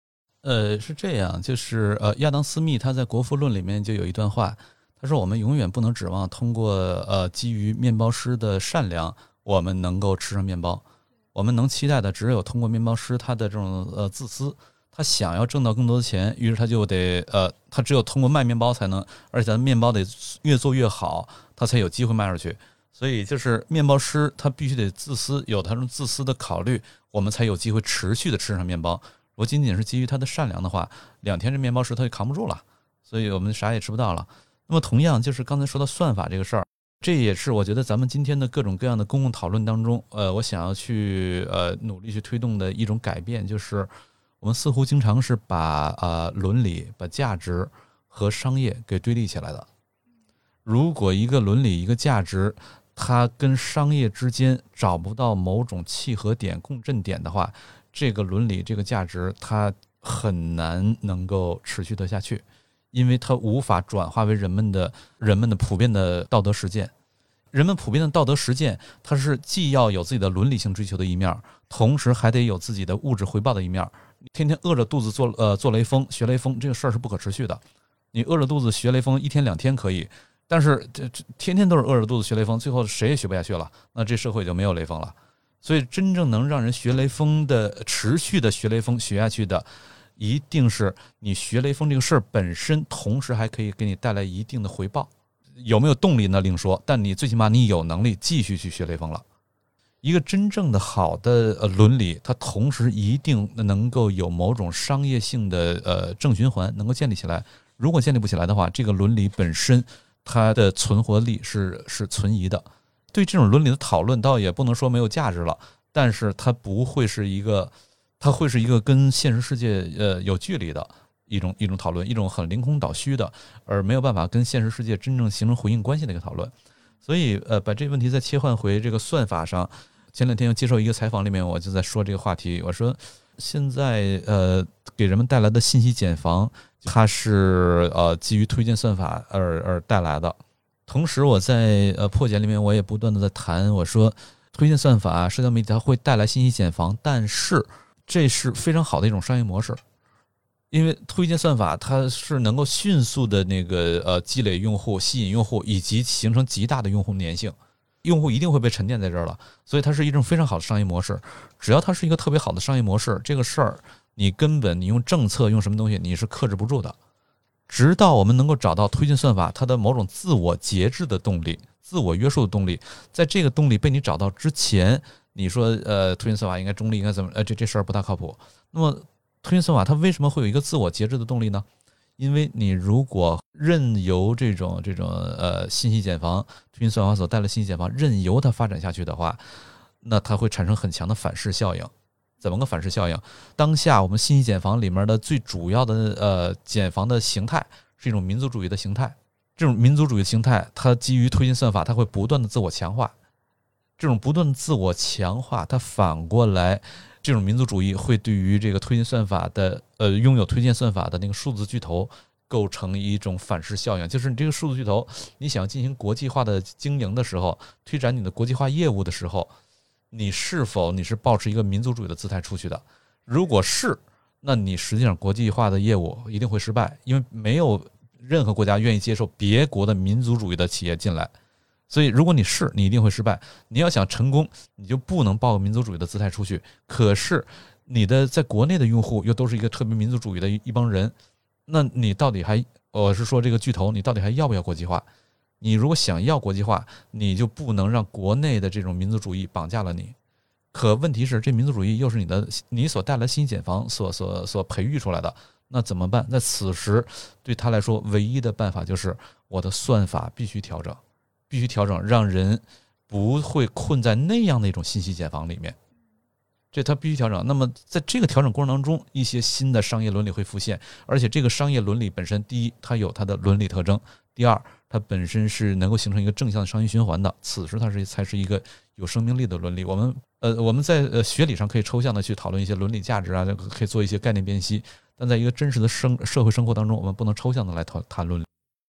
是这样，就是亚当·斯密他在《国富论》里面就有一段话，他说我们永远不能指望通过基于面包师的善良，我们能够吃上面包。我们能期待的只有通过面包师他的这种自私，他想要挣到更多的钱，于是他就得他只有通过卖面包才能，而且他的面包得越做越好，他才有机会卖出去。所以就是面包师他必须得自私，有他这种自私的考虑，我们才有机会持续的吃上面包。如果仅仅是基于他的善良的话，2天这面包师他就扛不住了，所以我们啥也吃不到了。那么同样就是刚才说到算法这个事儿，这也是我觉得咱们今天的各种各样的公共讨论当中，我想要去努力去推动的一种改变，就是我们似乎经常是把伦理、把价值和商业给对立起来的。如果一个伦理、一个价值，它跟商业之间找不到某种契合点、共振点的话，这个伦理、这个价值，它很难能够持续得下去。因为它无法转化为人们的普遍的道德实践。人们普遍的道德实践，它是既要有自己的伦理性追求的一面，同时还得有自己的物质回报的一面。天天饿着肚子做雷锋、学雷锋，这个事儿是不可持续的。你饿着肚子学雷锋1天2天可以，但是这天天都是饿着肚子学雷锋，最后谁也学不下去了，那这社会就没有雷锋了。所以真正能让人学雷锋的、持续的学雷锋学下去的，一定是你学雷锋这个事儿本身，同时还可以给你带来一定的回报。有没有动力呢另说，但你最起码你有能力继续去学雷锋了。一个真正的好的伦理，它同时一定能够有某种商业性的正循环能够建立起来。如果建立不起来的话，这个伦理本身它的存活力是存疑的。对这种伦理的讨论倒也不能说没有价值了，但是它不会是一个，它会是一个跟现实世界有距离的一种讨论，一种很凌空倒虚的，而没有办法跟现实世界真正形成回应关系的一个讨论。所以把这个问题再切换回这个算法上，前2天又接受一个采访里面，我就在说这个话题，我说现在给人们带来的信息茧房，它是基于推荐算法而带来的。同时我在破解里面我也不断的在谈，我说推荐算法、社交媒体它会带来信息茧房，但是这是非常好的一种商业模式。因为推荐算法它是能够迅速的积累用户、吸引用户，以及形成极大的用户粘性，用户一定会被沉淀在这儿了，所以它是一种非常好的商业模式。只要它是一个特别好的商业模式，这个事儿你根本你用政策用什么东西你是克制不住的。直到我们能够找到推荐算法它的某种自我节制的动力、自我约束的动力，在这个动力被你找到之前，你说推荐算法应该中立，应该怎么这事儿不大靠谱。那么推荐算法它为什么会有一个自我节制的动力呢？因为你如果任由这种信息茧房，推荐算法所带来的信息茧房任由它发展下去的话，那它会产生很强的反噬效应。怎么个反噬效应？当下我们信息茧房里面的最主要的茧房的形态是一种民族主义的形态。这种民族主义的形态，它基于推荐算法，它会不断的自我强化。这种不断的自我强化，它反过来，这种民族主义会对于这个推荐算法的拥有推荐算法的那个数字巨头构成一种反噬效应。就是你这个数字巨头，你想进行国际化的经营的时候，推展你的国际化业务的时候，你是否你是抱持一个民族主义的姿态出去的？如果是，那你实际上国际化的业务一定会失败，因为没有任何国家愿意接受别国的民族主义的企业进来。所以如果你一定会失败。你要想成功，你就不能抱民族主义的姿态出去。可是你的在国内的用户又都是一个特别民族主义的一帮人，那你到底还，我是说这个巨头，你到底还要不要国际化？你如果想要国际化，你就不能让国内的这种民族主义绑架了你。可问题是，这民族主义又是你所带来信息茧房所培育出来的，那怎么办？在此时对他来说，唯一的办法就是我的算法必须调整，让人不会困在那样的一种信息茧房里面。这它必须调整。那么在这个调整过程当中，一些新的商业伦理会浮现，而且这个商业伦理本身，第一，它有它的伦理特征；第二，它本身是能够形成一个正向的商业循环的。此时它才是一个有生命力的伦理。我们在学理上可以抽象的去讨论一些伦理价值啊，可以做一些概念辨析，但在一个真实的社会生活当中，我们不能抽象的来谈伦理。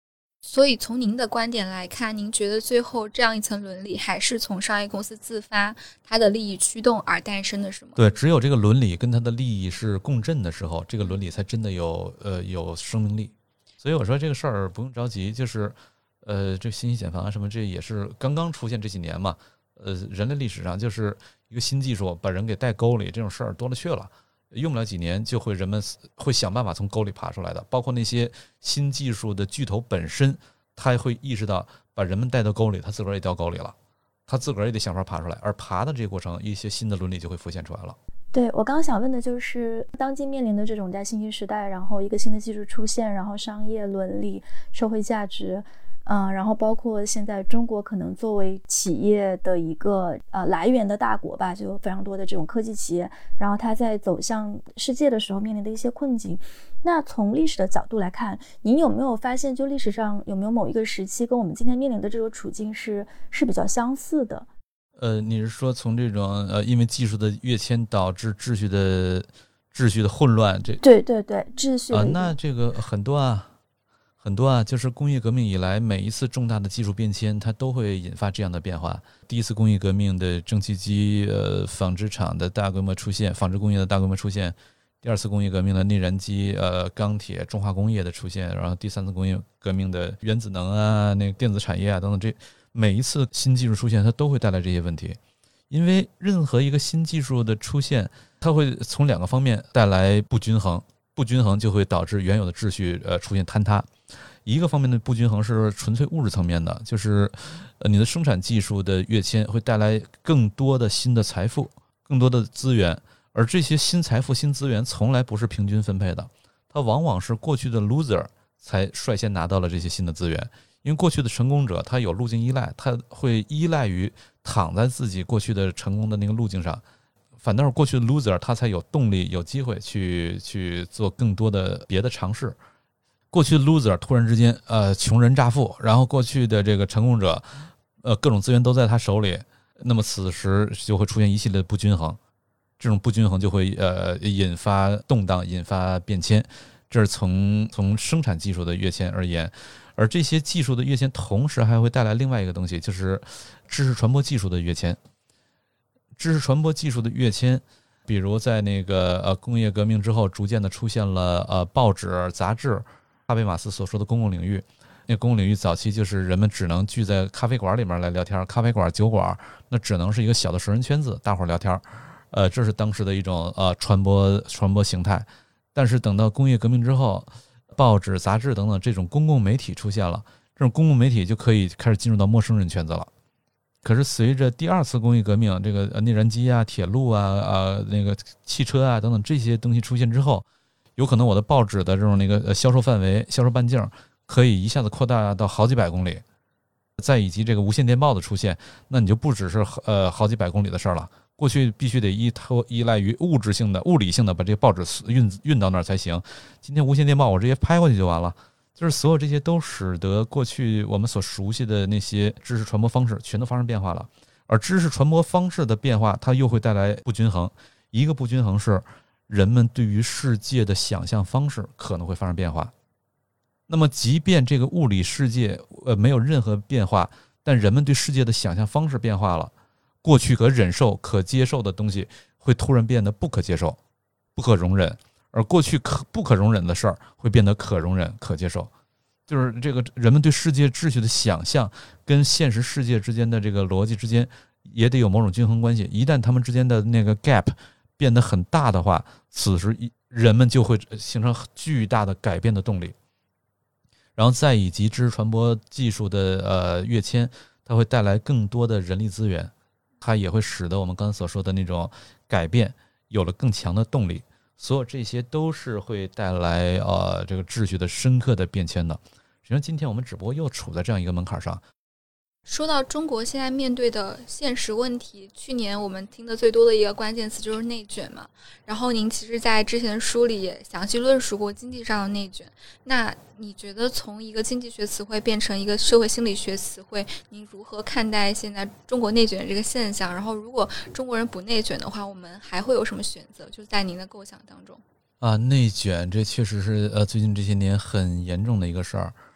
所以从您的观点来看，您觉得最后这样一层伦理还是从商业公司自发它的利益驱动而诞生的是吗？ 对，只有这个伦理跟它的利益是共振的时候，这个伦理才真的有生命力。所以我说这个事儿不用着急，就是这信息茧房什么，这也是刚刚出现这几年嘛。人类历史上就是一个新技术把人给带沟里，这种事儿多了去了，用不了几年就会人们会想办法从沟里爬出来的。包括那些新技术的巨头本身，他会意识到把人们带到沟里，他自个儿也掉沟里了，他自个儿也得想法爬出来，而爬的这个过程，一些新的伦理就会浮现出来了。 对，我刚刚想问的就是，当今面临的这种在信息时代，然后一个新的技术出现，然后商业伦理、社会价值，然后包括现在中国可能作为企业的一个来源的大国吧，就有非常多的这种科技企业，然后它在走向世界的时候面临的一些困境。那从历史的角度来看，您有没有发现，就历史上有没有某一个时期跟我们今天面临的这个处境是比较相似的？ 你是说从这种因为技术的跃迁导致秩序的混乱，这对，秩序那这个很多啊，就是工业革命以来每一次重大的技术变迁，它都会引发这样的变化。第一次工业革命的蒸汽机、纺织厂的大规模出现，纺织工业的大规模出现；第二次工业革命的内燃机、钢铁、重化工业的出现，然后第三次工业革命的原子能啊、那个电子产业啊等等，这每一次新技术出现，它都会带来这些问题。因为任何一个新技术的出现，它会从两个方面带来不均衡，不均衡就会导致原有的秩序出现坍塌。一个方面的不均衡是纯粹物质层面的，就是你的生产技术的跃迁会带来更多的新的财富、更多的资源，而这些新财富、新资源从来不是平均分配的，它往往是过去的 loser 才率先拿到了这些新的资源。因为过去的成功者他有路径依赖，他会依赖于躺在自己过去的成功的那个路径上，反倒是过去的 loser 他才有动力有机会去做更多的别的尝试。过去的 loser 突然之间穷人乍富，然后过去的这个成功者各种资源都在他手里，那么此时就会出现一系列的不均衡，这种不均衡就会引发动荡，引发变迁。这是从生产技术的跃迁而言。而这些技术的跃迁同时还会带来另外一个东西，就是知识传播技术的跃迁。知识传播技术的跃迁，比如在那个工业革命之后逐渐的出现了报纸、杂志，哈贝马斯所说的公共领域。那公共领域早期就是人们只能聚在咖啡馆里面来聊天，咖啡馆、酒馆那只能是一个小的熟人圈子，大伙聊天。这是当时的一种传播形态。但是等到工业革命之后，报纸、杂志等等这种公共媒体出现了，这种公共媒体就可以开始进入到陌生人圈子了。可是随着第二次工业革命，这个内燃机啊、铁路啊、那个汽车啊等等这些东西出现之后，有可能我的报纸的这种那个销售范围、销售半径可以一下子扩大到好几百公里。再以及这个无线电报的出现，那你就不只是好几百公里的事儿了。过去必须得依赖于物理性的把这个报纸运到那儿才行。今天无线电报我直接拍过去就完了。就是所有这些都使得过去我们所熟悉的那些知识传播方式全都发生变化了。而知识传播方式的变化，它又会带来不均衡。一个不均衡是人们对于世界的想象方式可能会发生变化。那么即便这个物理世界没有任何变化，但人们对世界的想象方式变化了，过去可忍受、可接受的东西会突然变得不可接受、不可容忍，而过去不可容忍的事儿会变得可容忍、可接受。就是这个人们对世界秩序的想象跟现实世界之间的这个逻辑之间也得有某种均衡关系。一旦他们之间的那个 gap 变得很大的话，此时人们就会形成巨大的改变的动力。然后再以及知识传播技术的跃迁，它会带来更多的人力资源，它也会使得我们刚才所说的那种改变有了更强的动力。所有这些都是会带来这个秩序的深刻的变迁的。实际上今天我们只不过又处在这样一个门槛上。 说到中国现在面对的现实问题，去年我们听的最多的一个关键词就是内卷嘛。然后您其实在之前的书里也详细论述过经济上的内卷。那你觉得从一个经济学词汇变成一个社会心理学词汇，您如何看待现在中国内卷的这个现象？然后如果中国人不内卷的话，我们还会有什么选择？就在您的构想当中。 内卷这确实是最近这些年很严重的一个事儿。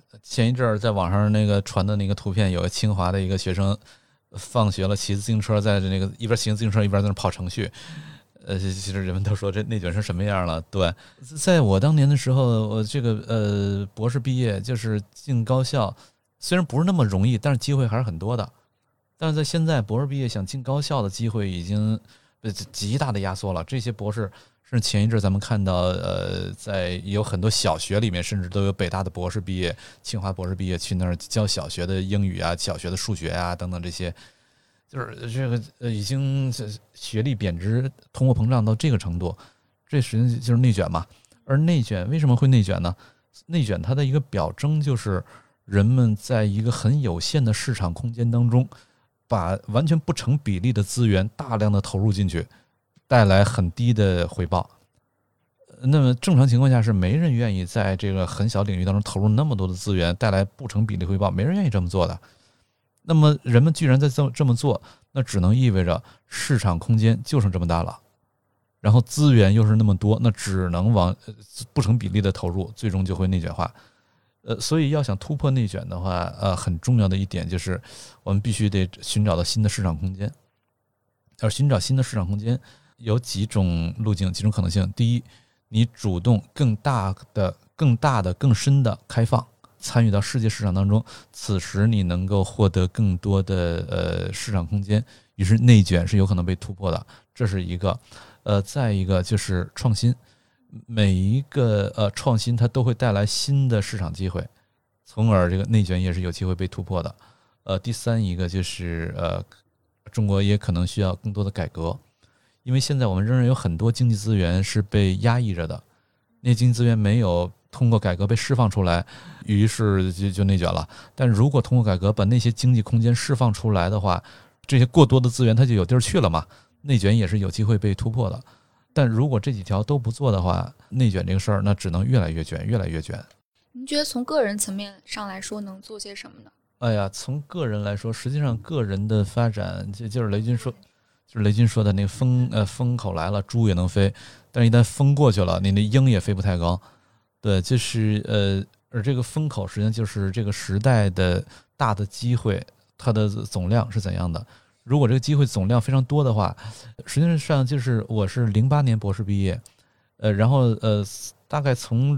前一阵儿在网上那个传的那个图片，有个清华的一个学生放学了骑自行车，在那个一边骑自行车一边在那跑程序。其实人们都说这内卷成什么样了？对，在我当年的时候，我这个博士毕业就是进高校，虽然不是那么容易，但是机会还是很多的。但是在现在，博士毕业想进高校的机会已经极大的压缩了。这些博士，甚至前一阵咱们看到，在有很多小学里面，甚至都有北大的博士毕业、清华博士毕业去那儿教小学的英语啊、小学的数学啊等等这些。就是这个已经学历贬值、通货膨胀到这个程度，这实际就是内卷嘛。而内卷为什么会内卷呢？内卷它的一个表征就是人们在一个很有限的市场空间当中，把完全不成比例的资源大量的投入进去，带来很低的回报。那么正常情况下是没人愿意在这个很小领域当中投入那么多的资源，带来不成比例回报，没人愿意这么做的。那么人们居然在这么做，那只能意味着市场空间就剩这么大了，然后资源又是那么多，那只能往不成比例的投入，最终就会内卷化。所以要想突破内卷的话，很重要的一点就是我们必须得寻找到新的市场空间。而寻找新的市场空间有几种路径、几种可能性。第一，你主动更大的、更深的开放，参与到世界市场当中，此时你能够获得更多的市场空间，于是内卷是有可能被突破的，这是一个。再一个就是创新，每一个创新它都会带来新的市场机会，从而这个内卷也是有机会被突破的。第三一个就是中国也可能需要更多的改革，因为现在我们仍然有很多经济资源是被压抑着的，那些经济资源没有通过改革被释放出来，于是就内卷了。但如果通过改革把那些经济空间释放出来的话，这些过多的资源它就有地儿去了嘛，内卷也是有机会被突破的。但如果这几条都不做的话，内卷这个事儿那只能越来越卷，越来越卷。 您觉得从个人层面上来说能做些什么呢？ 哎呀，从个人来说，实际上个人的发展就是雷军说的那个风口来了，猪也能飞，但是一旦风过去了，你那鹰也飞不太高。对，就是而这个风口实际上就是这个时代的大的机会，它的总量是怎样的。如果这个机会总量非常多的话，实际上就是我是08年博士毕业，然后大概从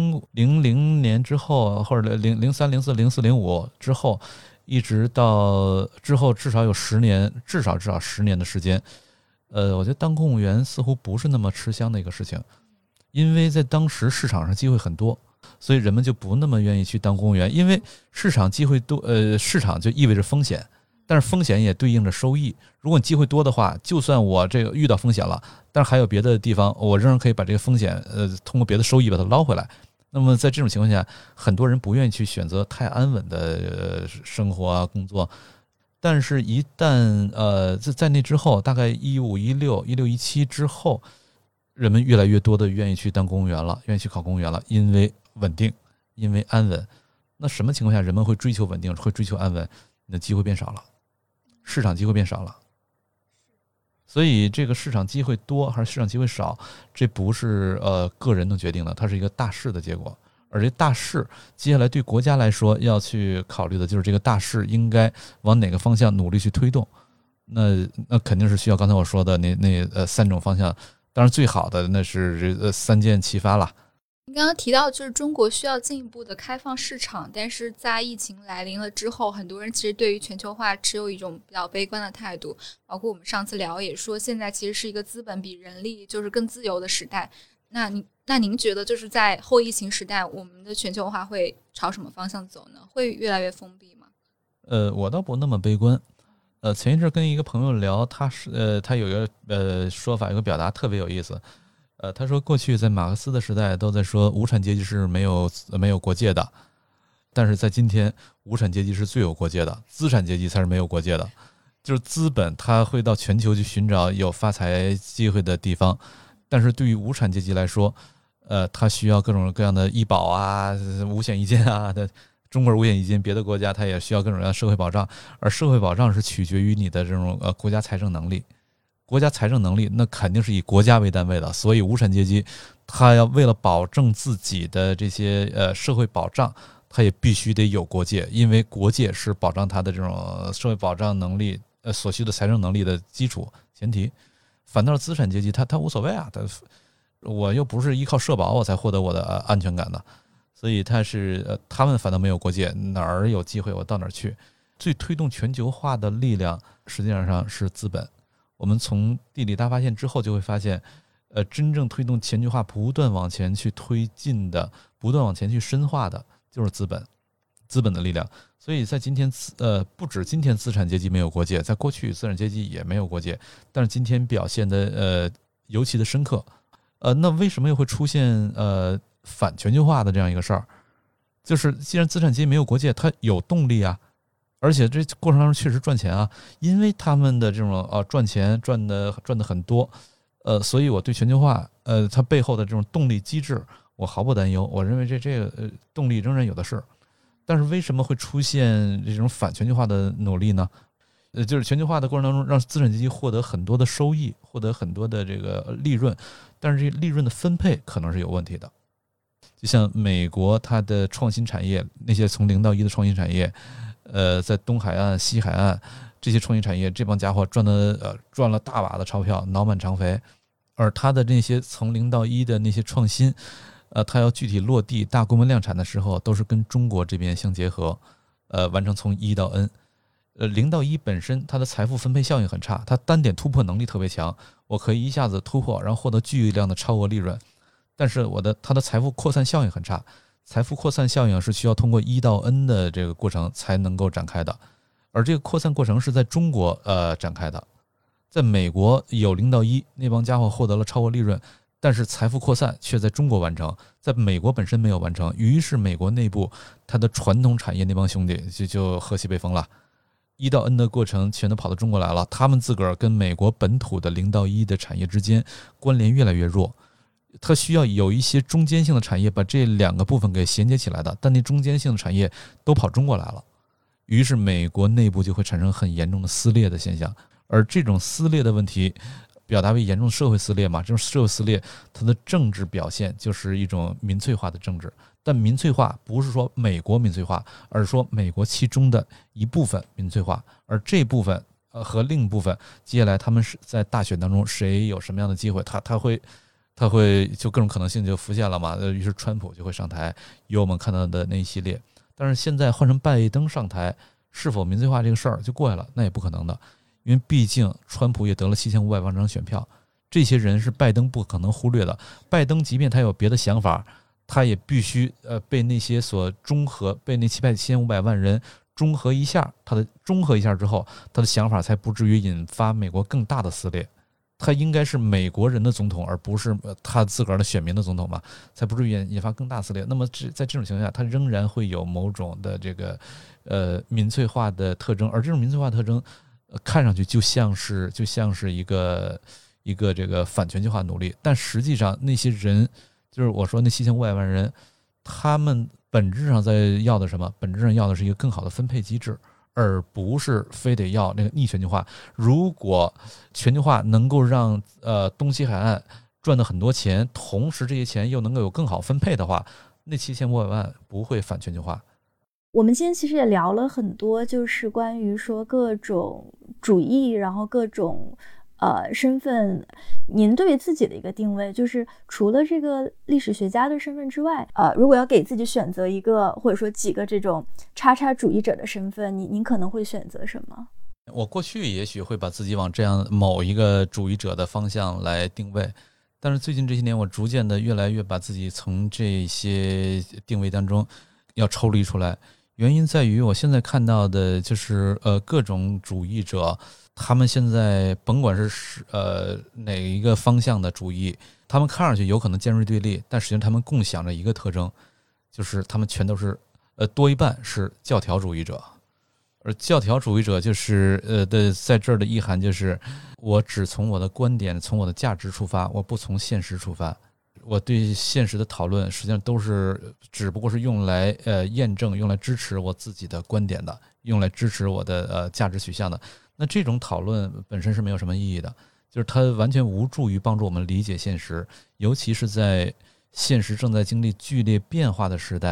00年之后，或者03、04、04、05之后，一直到之后至少有10年，至少10年的时间。我觉得当公务员似乎不是那么吃香的一个事情，因为在当时市场上机会很多，所以人们就不那么愿意去当公务员，因为市场机会多，市场就意味着风险。但是风险也对应着收益，如果你机会多的话，就算我这个遇到风险了，但是还有别的地方我仍然可以把这个风险通过别的收益把它捞回来。那么在这种情况下，很多人不愿意去选择太安稳的生活啊工作，但是一旦在那之后，大概15、16、17之后，人们越来越多的愿意去当公务员了，愿意去考公务员了，因为稳定，因为安稳。那什么情况下人们会追求稳定，会追求安稳？你的机会变少了，市场机会变少了。所以这个市场机会多还是市场机会少，这不是个人能决定的，它是一个大势的结果。而这大势接下来对国家来说要去考虑的就是这个大势应该往哪个方向努力去推动。那肯定是需要刚才我说的那3种方向，当然最好的那是3箭齐发了。 你刚刚提到就是中国需要进一步的开放市场，但是在疫情来临了之后，很多人其实对于全球化持有一种比较悲观的态度，包括我们上次聊也说现在其实是一个资本比人力就是更自由的时代。那您觉得就是在后疫情时代，我们的全球化会朝什么方向走呢？会越来越封闭吗？ 我倒不那么悲观。前一阵跟一个朋友聊，他有一个说法，有个表达特别有意思。他说过去在马克思的时代都在说无产阶级是没有国界的，但是在今天无产阶级是最有国界的，资产阶级才是没有国界的。就是资本它会到全球去寻找有发财机会的地方，但是对于无产阶级来说，它需要各种各样的医保啊、五险一金啊的。中国五险一金，别的国家它也需要各种各样的社会保障，而社会保障是取决于你的这种国家财政能力。国家财政能力那肯定是以国家为单位的，所以无产阶级他要为了保证自己的这些社会保障， 它也必须得有国界，因为国界是保障它的这种社会保障能力所需的财政能力的基础前提。反倒是资产阶级他无所谓啊，我又不是依靠社保我才获得我的安全感的，所以他们反倒没有国界，哪儿有机会我到哪儿去。最推动全球化的力量实际上是资本。我们从地理大发现之后就会发现，真正推动全球化不断往前去推进的，不断往前去深化的，就是资本的力量。所以在今天不止今天资产阶级没有国界，在过去资产阶级也没有国界，但是今天表现的尤其的深刻。那为什么又会出现反全球化的这样一个事儿？就是既然资产阶级没有国界，它有动力啊，而且这过程当中确实赚钱啊，因为他们的这种赚钱赚的很多，所以我对全球化它背后的这种动力机制我毫不担忧，我认为这个动力仍然有的是。但是为什么会出现这种反全球化的努力呢？就是全球化的过程当中，让资产阶级获得很多的收益，获得很多的这个利润，但是这利润的分配可能是有问题的。就像美国它的创新产业，那些从0到1的创新产业，在东海岸、西海岸这些创新产业，这帮家伙赚了大把的钞票，脑满肠肥。而它的那些从0到1的那些创新，它要具体落地、大规模量产的时候，都是跟中国这边相结合，完成从1到N。0到1本身它的财富分配效应很差，它单点突破能力特别强，我可以一下子突破，然后获得巨量的超额利润。但是它的财富扩散效应很差，财富扩散效应是需要通过1到N 的这个过程才能够展开的，而这个扩散过程是在中国展开的。在美国有0到1，那帮家伙获得了超额利润，但是财富扩散却在中国完成，在美国本身没有完成，于是美国内部它的传统产业那帮兄弟就喝西北风了。1到N 的过程全都跑到中国来了，他们自个儿跟美国本土的0到1的产业之间关联越来越弱，它需要有一些中间性的产业把这两个部分给衔接起来的，但那中间性的产业都跑中国来了，于是美国内部就会产生很严重的撕裂的现象。而这种撕裂的问题表达为严重的社会撕裂嘛，这种社会撕裂它的政治表现就是一种民粹化的政治。但民粹化不是说美国民粹化，而是说美国其中的一部分民粹化，而这部分和另一部分接下来他们是在大选当中谁有什么样的机会，他会就各种可能性就浮现了嘛，于是川普就会上台，有我们看到的那一系列。但是现在换成拜登上台，是否民粹化这个事儿就过去了？那也不可能的，因为毕竟川普也得了7500万张选票，这些人是拜登不可能忽略的。拜登即便他有别的想法，他也必须被那些所中和，被那7500万人中和一下，他的中和一下之后，他的想法才不至于引发美国更大的撕裂。他应该是美国人的总统，而不是他自个儿的选民的总统嘛，才不至于引发更大撕裂。那么在这种情况下，他仍然会有某种的这个民粹化的特征，而这种民粹化特征看上去就像是一个这个反全球化努力，但实际上那些人，就是我说那7500万人，他们本质上在要的什么？本质上要的是一个更好的分配机制，而不是非得要那个逆全球化。如果全球化能够让东西海岸赚到很多钱，同时这些钱又能够有更好分配的话，那7500万不会反全球化。 我们今天其实也聊了很多，就是关于说各种主义，然后各种身份，您对自己的一个定位，就是除了这个历史学家的身份之外，如果要给自己选择一个或者说几个这种叉叉主义者的身份，您可能会选择什么？ 我过去也许会把自己往这样某一个主义者的方向来定位，但是最近这些年我逐渐的越来越把自己从这些定位当中要抽离出来。原因在于我现在看到的就是各种主义者，他们现在甭管是哪一个方向的主义，他们看上去有可能尖锐对立，但实际上他们共享着一个特征，就是他们全都是多一半是教条主义者。而教条主义者就是在这儿的意涵就是我只从我的观点，从我的价值出发，我不从现实出发。我对现实的讨论实际上都是只不过是用来验证，用来支持我自己的观点的，用来支持我的价值取向的。那这种讨论本身是没有什么意义的，就是它完全无助于帮助我们理解现实，尤其是在现实正在经历剧烈变化的时代，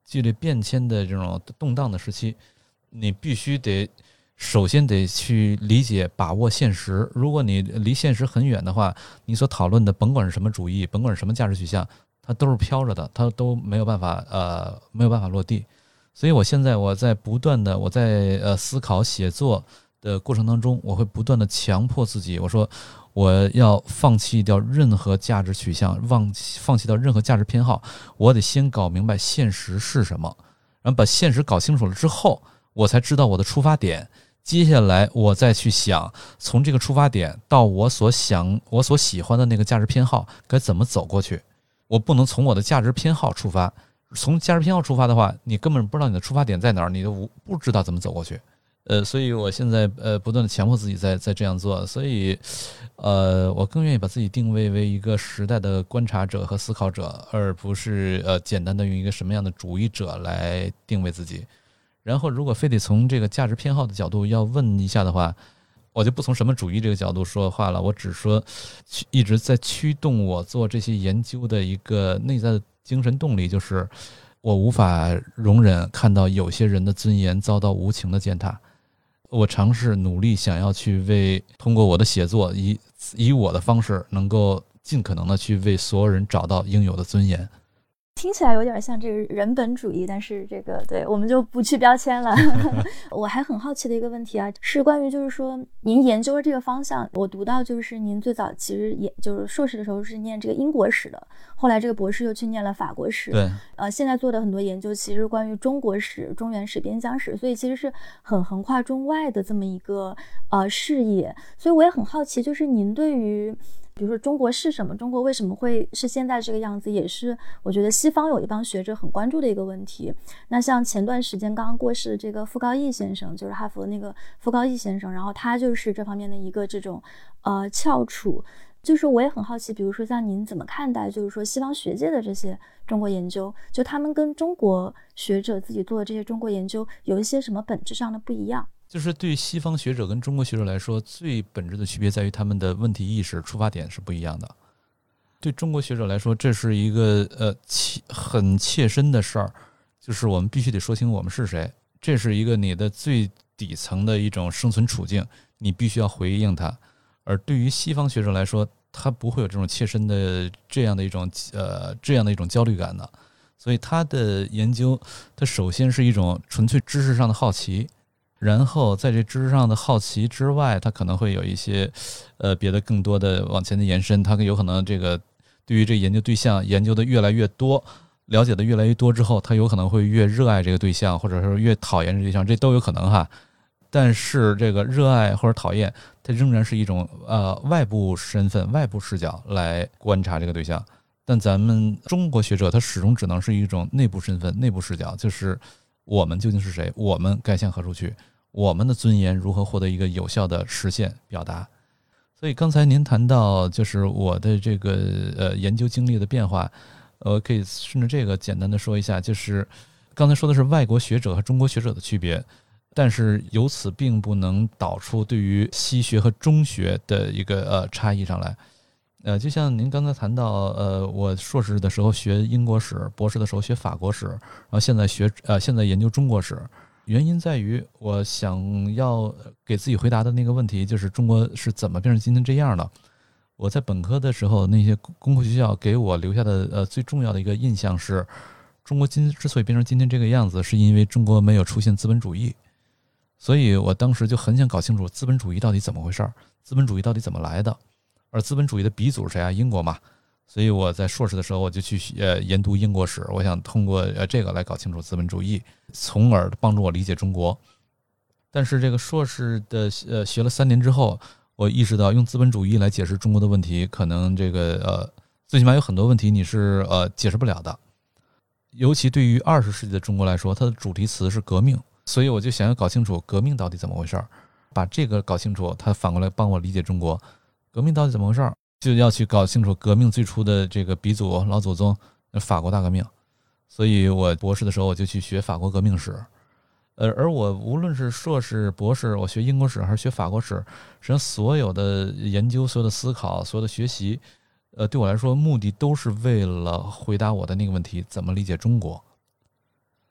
剧烈变迁的这种动荡的时期，你必须首先得去理解把握现实。如果你离现实很远的话，你所讨论的甭管是什么主义，甭管是什么价值取向，它都是飘着的，它都没有办法落地。所以我现在在不断的思考写作的过程当中，我会不断的强迫自己，我说我要放弃掉任何价值取向，放弃掉任何价值偏好，我得先搞明白现实是什么，然后把现实搞清楚了之后，我才知道我的出发点。接下来我再去想，从这个出发点到我所喜欢的那个价值偏好该怎么走过去。我不能从我的价值偏好出发，从价值偏好出发的话，你根本不知道你的出发点在哪儿，你都不知道怎么走过去。所以我现在不断的强迫自己在这样做，所以我更愿意把自己定位为一个时代的观察者和思考者，而不是简单的用一个什么样的主义者来定位自己。然后如果非得从这个价值偏好的角度要问一下的话，我就不从什么主义这个角度说话了，我只说一直在驱动我做这些研究的一个内在的精神动力，就是我无法容忍看到有些人的尊严遭到无情的践踏。我尝试努力想要去通过我的写作以我的方式能够尽可能的去为所有人找到应有的尊严。 听起来有点像这个人本主义，但是这个对我们就不去标签了。我还很好奇的一个问题啊，是关于就是说您研究的这个方向，我读到就是您最早其实也就是硕士的时候是念这个英国史的，后来这个博士又去念了法国史。 对， 现在做的很多研究其实关于中国史、中原史、边疆史，所以其实是很横跨中外的这么一个视野。所以我也很好奇，就是您对于比如说中国是什么，中国为什么会是现在这个样子，也是我觉得西方有一帮学者很关注的一个问题。那像前段时间刚刚过世的这个傅高义先生，就是哈佛那个傅高义先生，然后他就是这方面的一个这种翘楚。就是我也很好奇，比如说像您怎么看待就是说西方学界的这些中国研究，就他们跟中国学者自己做的这些中国研究有一些什么本质上的不一样？ 就是对西方学者跟中国学者来说，最本质的区别在于他们的问题意识出发点是不一样的。对中国学者来说，这是一个很切身的事儿，就是我们必须得说清我们是谁，这是一个你的最底层的一种生存处境，你必须要回应它。而对于西方学者来说，他不会有这种切身的这样的一种焦虑感的，所以他的研究，他首先是一种纯粹知识上的好奇。然后在这知识上的好奇之外，它可能会有一些别的更多的往前的延伸，它有可能这个对于这个研究对象研究的越来越多，了解的越来越多之后，他有可能会越热爱这个对象，或者说越讨厌这个对象，这都有可能哈。但是这个热爱或者讨厌，它仍然是一种外部身份、外部视角来观察这个对象。但咱们中国学者他始终只能是一种内部身份、内部视角，就是我们究竟是谁，我们该向何处去，我们的尊严如何获得一个有效的实现表达。所以刚才您谈到就是我的这个研究经历的变化，可以顺着这个简单的说一下，就是刚才说的是外国学者和中国学者的区别，但是由此并不能导出对于西学和中学的一个差异上来。就像您刚才谈到，我硕士的时候学英国史，博士的时候学法国史，然后现在研究中国史，原因在于我想要给自己回答的那个问题，就是中国是怎么变成今天这样的。我在本科的时候，那些功课学校给我留下的最重要的一个印象是，中国之所以变成今天这个样子，是因为中国没有出现资本主义。所以我当时就很想搞清楚资本主义到底怎么回事，资本主义到底怎么来的。而资本主义的鼻祖是谁啊？英国嘛。所以我在硕士的时候我就去研读英国史，我想通过这个来搞清楚资本主义，从而帮助我理解中国。但是这个硕士的学了3年之后，我意识到用资本主义来解释中国的问题，可能这个最起码有很多问题你是解释不了的。尤其对于20世纪的中国来说，它的主题词是革命，所以我就想要搞清楚革命到底怎么回事，把这个搞清楚，它反过来帮我理解中国。革命到底怎么回事，就要去搞清楚革命最初的这个鼻祖老祖宗法国大革命。所以我博士的时候我就去学法国革命史。而我无论是硕士博士，我学英国史还是学法国史，实际上所有的研究、所有的思考、所有的学习，对我来说目的都是为了回答我的那个问题：怎么理解中国。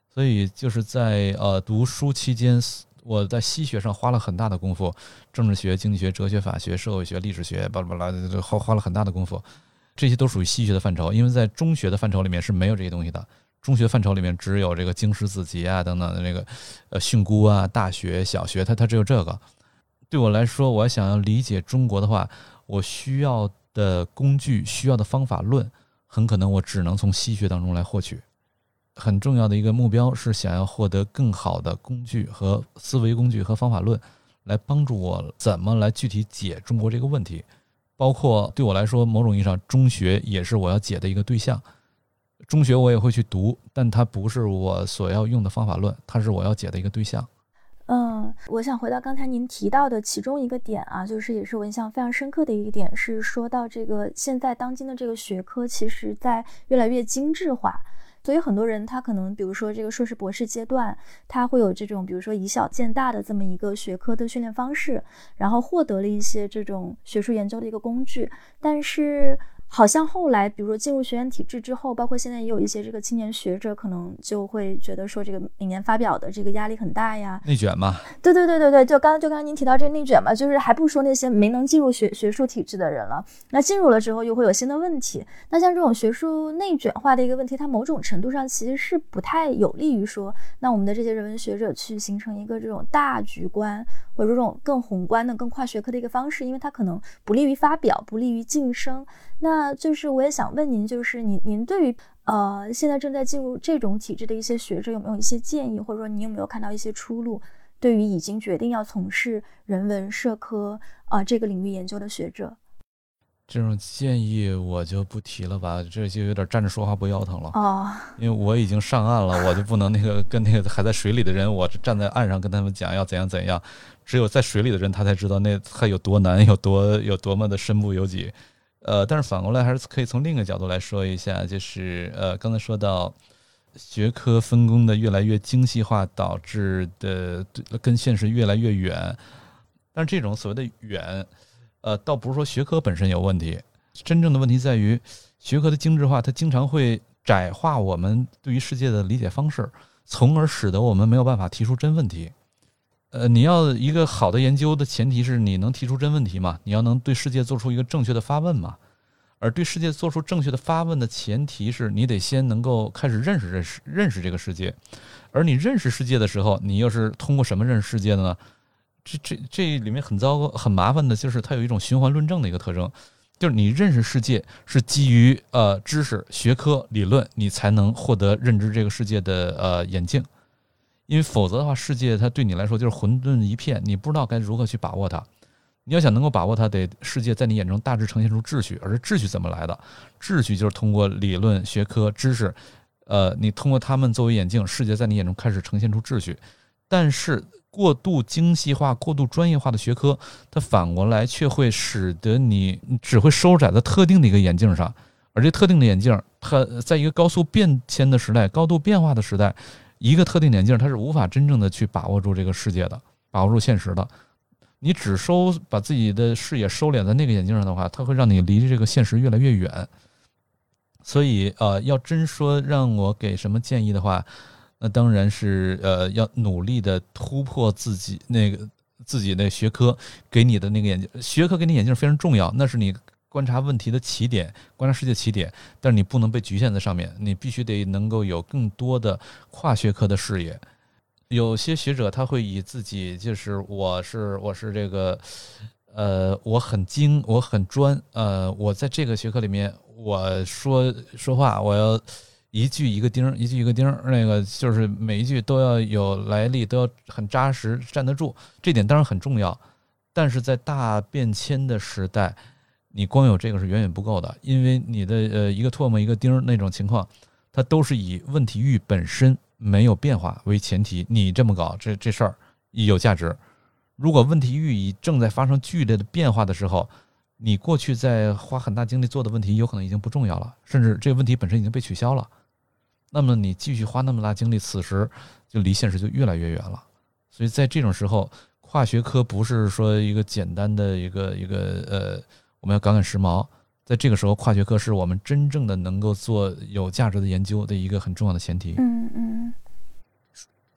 所以就是在读书期间，我在西学上花了很大的功夫，政治学、经济学、哲学、法学、社会学、历史学，巴拉巴拉，花了很大的功夫。这些都属于西学的范畴，因为在中学的范畴里面是没有这些东西的。中学范畴里面只有这个经史子集啊等等的这个训诂啊，大学、小学它只有这个。对我来说，我想要理解中国的话，我需要的工具、需要的方法论，很可能我只能从西学当中来获取。很重要的一个目标是想要获得更好的工具和思维工具和方法论，来帮助我怎么来具体解中国这个问题。包括对我来说，某种意义上，中学也是我要解的一个对象。中学我也会去读，但它不是我所要用的方法论，它是我要解的一个对象。 我想回到刚才您提到的其中一个点啊，就是也是我印象非常深刻的一个点，是说到这个现在当今的这个学科，其实在越来越精致化。所以很多人他可能比如说这个硕士博士阶段，他会有这种比如说以小见大的这么一个学科的训练方式，然后获得了一些这种学术研究的一个工具。但是好像后来比如说进入学院体制之后，包括现在也有一些这个青年学者可能就会觉得说这个每年发表的这个压力很大呀， 内卷嘛。 对，就刚刚您提到这个内卷嘛，就是还不说那些没能进入学术体制的人了，那进入了之后又会有新的问题。那像这种学术内卷化的一个问题，它某种程度上其实是不太有利于说那我们的这些人文学者去形成一个这种大局观或者这种更宏观的更跨学科的一个方式，因为它可能不利于发表，不利于晋升。那就是我也想问您，就是您对于现在正在进入这种体制的一些学者有没有一些建议，或者说你有没有看到一些出路，对于已经决定要从事人文社科这个领域研究的学者？ 这种建议我就不提了吧，这就有点站着说话不腰疼了。因为我已经上岸了，我就不能跟那个还在水里的人，我站在岸上跟他们讲要怎样怎样。只有在水里的人，他才知道那他有多难，有多么的身不由己。但是反过来还是可以从另一个角度来说一下，就是刚才说到学科分工的越来越精细化，导致的跟现实越来越远。但是这种所谓的远，倒不是说学科本身有问题，真正的问题在于学科的精致化，它经常会窄化我们对于世界的理解方式，从而使得我们没有办法提出真问题。你要一个好的研究的前提是你能提出真问题嘛，你要能对世界做出一个正确的发问嘛。而对世界做出正确的发问的前提是你得先能够开始认识这个世界。而你认识世界的时候，你又是通过什么认识世界的呢？这里面很糟糕很麻烦的就是它有一种循环论证的一个特征，就是你认识世界是基于知识、学科、理论，你才能获得认知这个世界的眼镜。因为否则的话，世界它对你来说就是混沌一片，你不知道该如何去把握它。你要想能够把握它，得世界在你眼中大致呈现出秩序。而秩序怎么来的？秩序就是通过理论、学科、知识，你通过它们作为眼镜，世界在你眼中开始呈现出秩序。但是过度精细化、过度专业化的学科，它反过来却会使得你只会收窄在特定的一个眼镜上，而这特定的眼镜，它在一个高速变迁的时代、高度变化的时代，一个特定眼镜它是无法真正的去把握住这个世界的，把握住现实的。你只把自己的视野收敛在那个眼镜上的话，它会让你离这个现实越来越远。所以要真说让我给什么建议的话，那当然是要努力的突破自己那学科给你的那个眼镜。学科给你眼镜非常重要，那是你观察问题的起点，观察世界起点，但是你不能被局限在上面，你必须得能够有更多的跨学科的视野。有些学者他会以自己就是我是这个我很精，我很专，我在这个学科里面我说话我要一句一个钉，一句一个钉，那个就是每一句都要有来历，都要很扎实，站得住。这点当然很重要，但是在大变迁的时代，你光有这个是远远不够的，因为你的一个唾沫一个钉那种情况，它都是以问题域本身没有变化为前提，你这么搞这事儿有价值。如果问题域已正在发生剧烈的变化的时候，你过去在花很大精力做的问题有可能已经不重要了，甚至这个问题本身已经被取消了。那么你继续花那么大精力，此时就离现实就越来越远了。所以在这种时候，跨学科不是说一个简单的一个我们要赶时髦，在这个时候跨学科是我们真正的能够做有价值的研究的一个很重要的前提。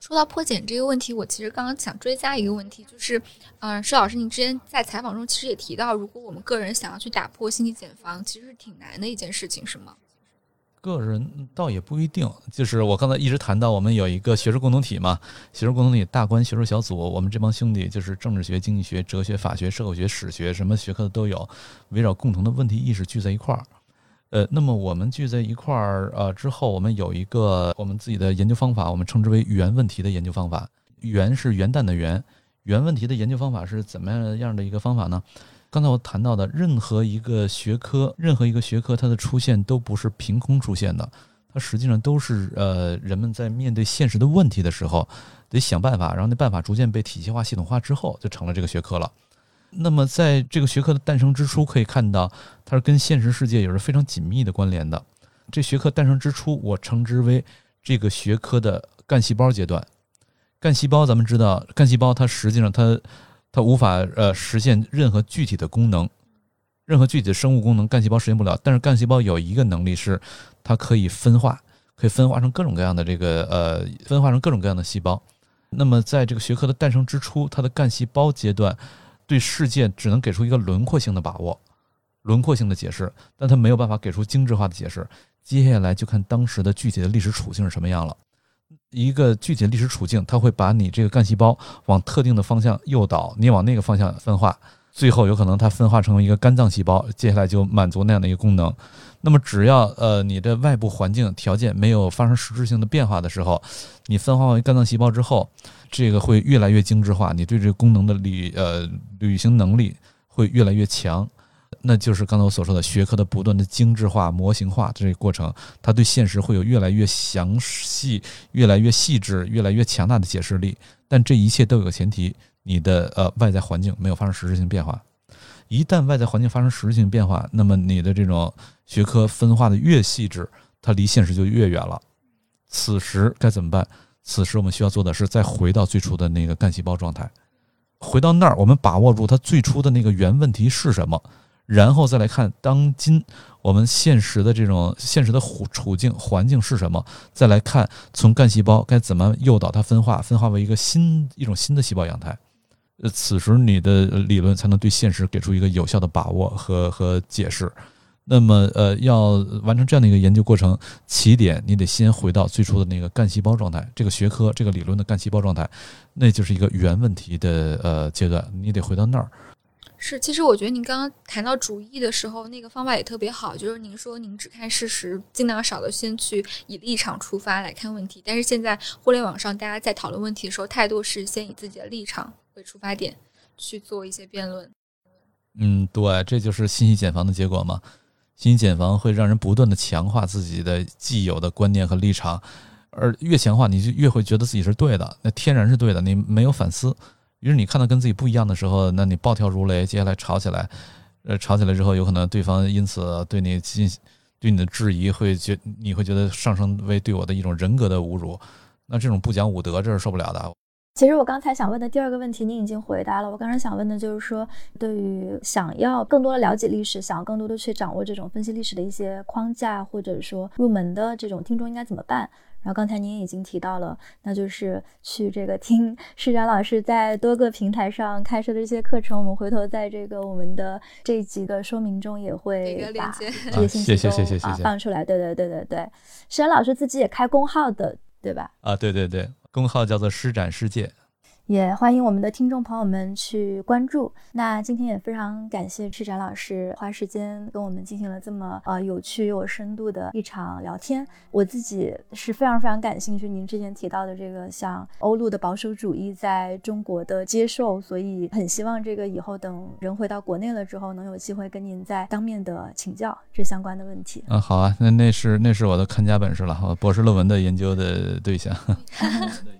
说到破茧这个问题，我其实刚刚想追加一个问题，就是施老师您之前在采访中其实也提到，如果我们个人想要去打破心理茧房，其实是挺难的一件事情，是吗？ 个人倒也不一定，就是我刚才一直谈到我们有一个学术共同体嘛，学术共同体大观学术小组，我们这帮兄弟就是政治学、经济学、哲学、法学、社会学、史学，什么学科的都有，围绕共同的问题意识聚在一块儿。那么我们聚在一块儿之后，我们有一个我们自己的研究方法，我们称之为原问题的研究方法。原是元旦的元，原问题的研究方法是怎么样的一个方法呢？刚才我谈到的任何一个学科它的出现都不是凭空出现的，它实际上都是人们在面对现实的问题的时候得想办法，然后那办法逐渐被体系化系统化之后就成了这个学科了。那么在这个学科的诞生之初可以看到它是跟现实世界有着非常紧密的关联的。这学科诞生之初我称之为这个学科的干细胞阶段。干细胞咱们知道，干细胞它实际上它无法实现任何具体的功能，任何具体的生物功能干细胞实现不了，但是干细胞有一个能力是它可以分化，可以分化成各种各样的分化成各种各样的细胞。那么在这个学科的诞生之初，它的干细胞阶段对世界只能给出一个轮廓性的把握，轮廓性的解释，但它没有办法给出精致化的解释。接下来就看当时的具体的历史处境是什么样了。一个具体的历史处境，它会把你这个干细胞往特定的方向诱导，你往那个方向分化，最后有可能它分化成一个肝脏细胞，接下来就满足那样的一个功能。那么只要你的外部环境条件没有发生实质性的变化的时候，你分化为肝脏细胞之后，这个会越来越精致化，你对这个功能的履行能力会越来越强。那就是刚才我所说的学科的不断的精致化、模型化这个过程，它对现实会有越来越详细、越来越细致、越来越强大的解释力。但这一切都有个前提，你的外在环境没有发生实质性变化。一旦外在环境发生实质性变化，那么你的这种学科分化的越细致，它离现实就越远了。此时该怎么办？此时我们需要做的是再回到最初的那个干细胞状态，回到那儿，我们把握住它最初的那个原问题是什么，然后再来看当今我们现实的处境环境是什么，再来看从干细胞该怎么诱导它分化为一种新的细胞样态。此时你的理论才能对现实给出一个有效的把握和解释。那么要完成这样的一个研究过程，起点你得先回到最初的那个干细胞状态，这个学科这个理论的干细胞状态，那就是一个原问题的阶段，你得回到那儿。 是，其实我觉得您刚刚谈到主义的时候，那个方法也特别好，就是您说您只看事实，尽量少的先去以立场出发来看问题。但是现在互联网上大家在讨论问题的时候，态度是先以自己的立场为出发点去做一些辩论。 对，这就是信息茧房的结果嘛。信息茧房会让人不断的强化自己的既有的观念和立场，而越强化你就越会觉得自己是对的，那天然是对的，你没有反思。于是你看到跟自己不一样的时候，那你暴跳如雷，接下来吵起来，吵起来之后，有可能对方因此对你的质疑，你会觉得上升为对我的一种人格的侮辱，那这种不讲武德，这是受不了的。 其实我刚才想问的第二个问题您已经回答了，我刚才想问的就是说，对于想要更多的了解历史，想要更多的去掌握这种分析历史的一些框架，或者说入门的这种听众应该怎么办。然后刚才您已经提到了，那就是去这个听施展老师在多个平台上开设的这些课程，我们回头在这个我们的这一集的说明中也会把这些信息都放出来。对，施展老师自己也开公号的，对吧？ 对，公号叫做施展世界。 也欢迎我们的听众朋友们去关注。那今天也非常感谢施展老师花时间跟我们进行了这么有趣又有深度的一场聊天。我自己是非常非常感兴趣您之前提到的这个像欧陆的保守主义在中国的接受，所以很希望这个以后等人回到国内了之后，能有机会跟您再当面的请教这相关的问题。 好啊，那是我的看家本事了，我博士论文的研究的对象。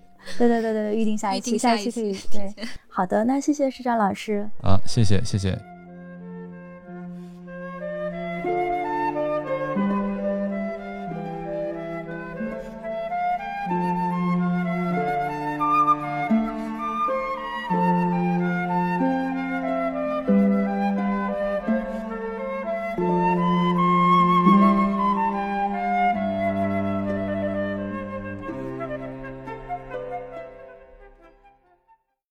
对，预定下一期可以。对，好的，那谢谢施展老师。 谢谢。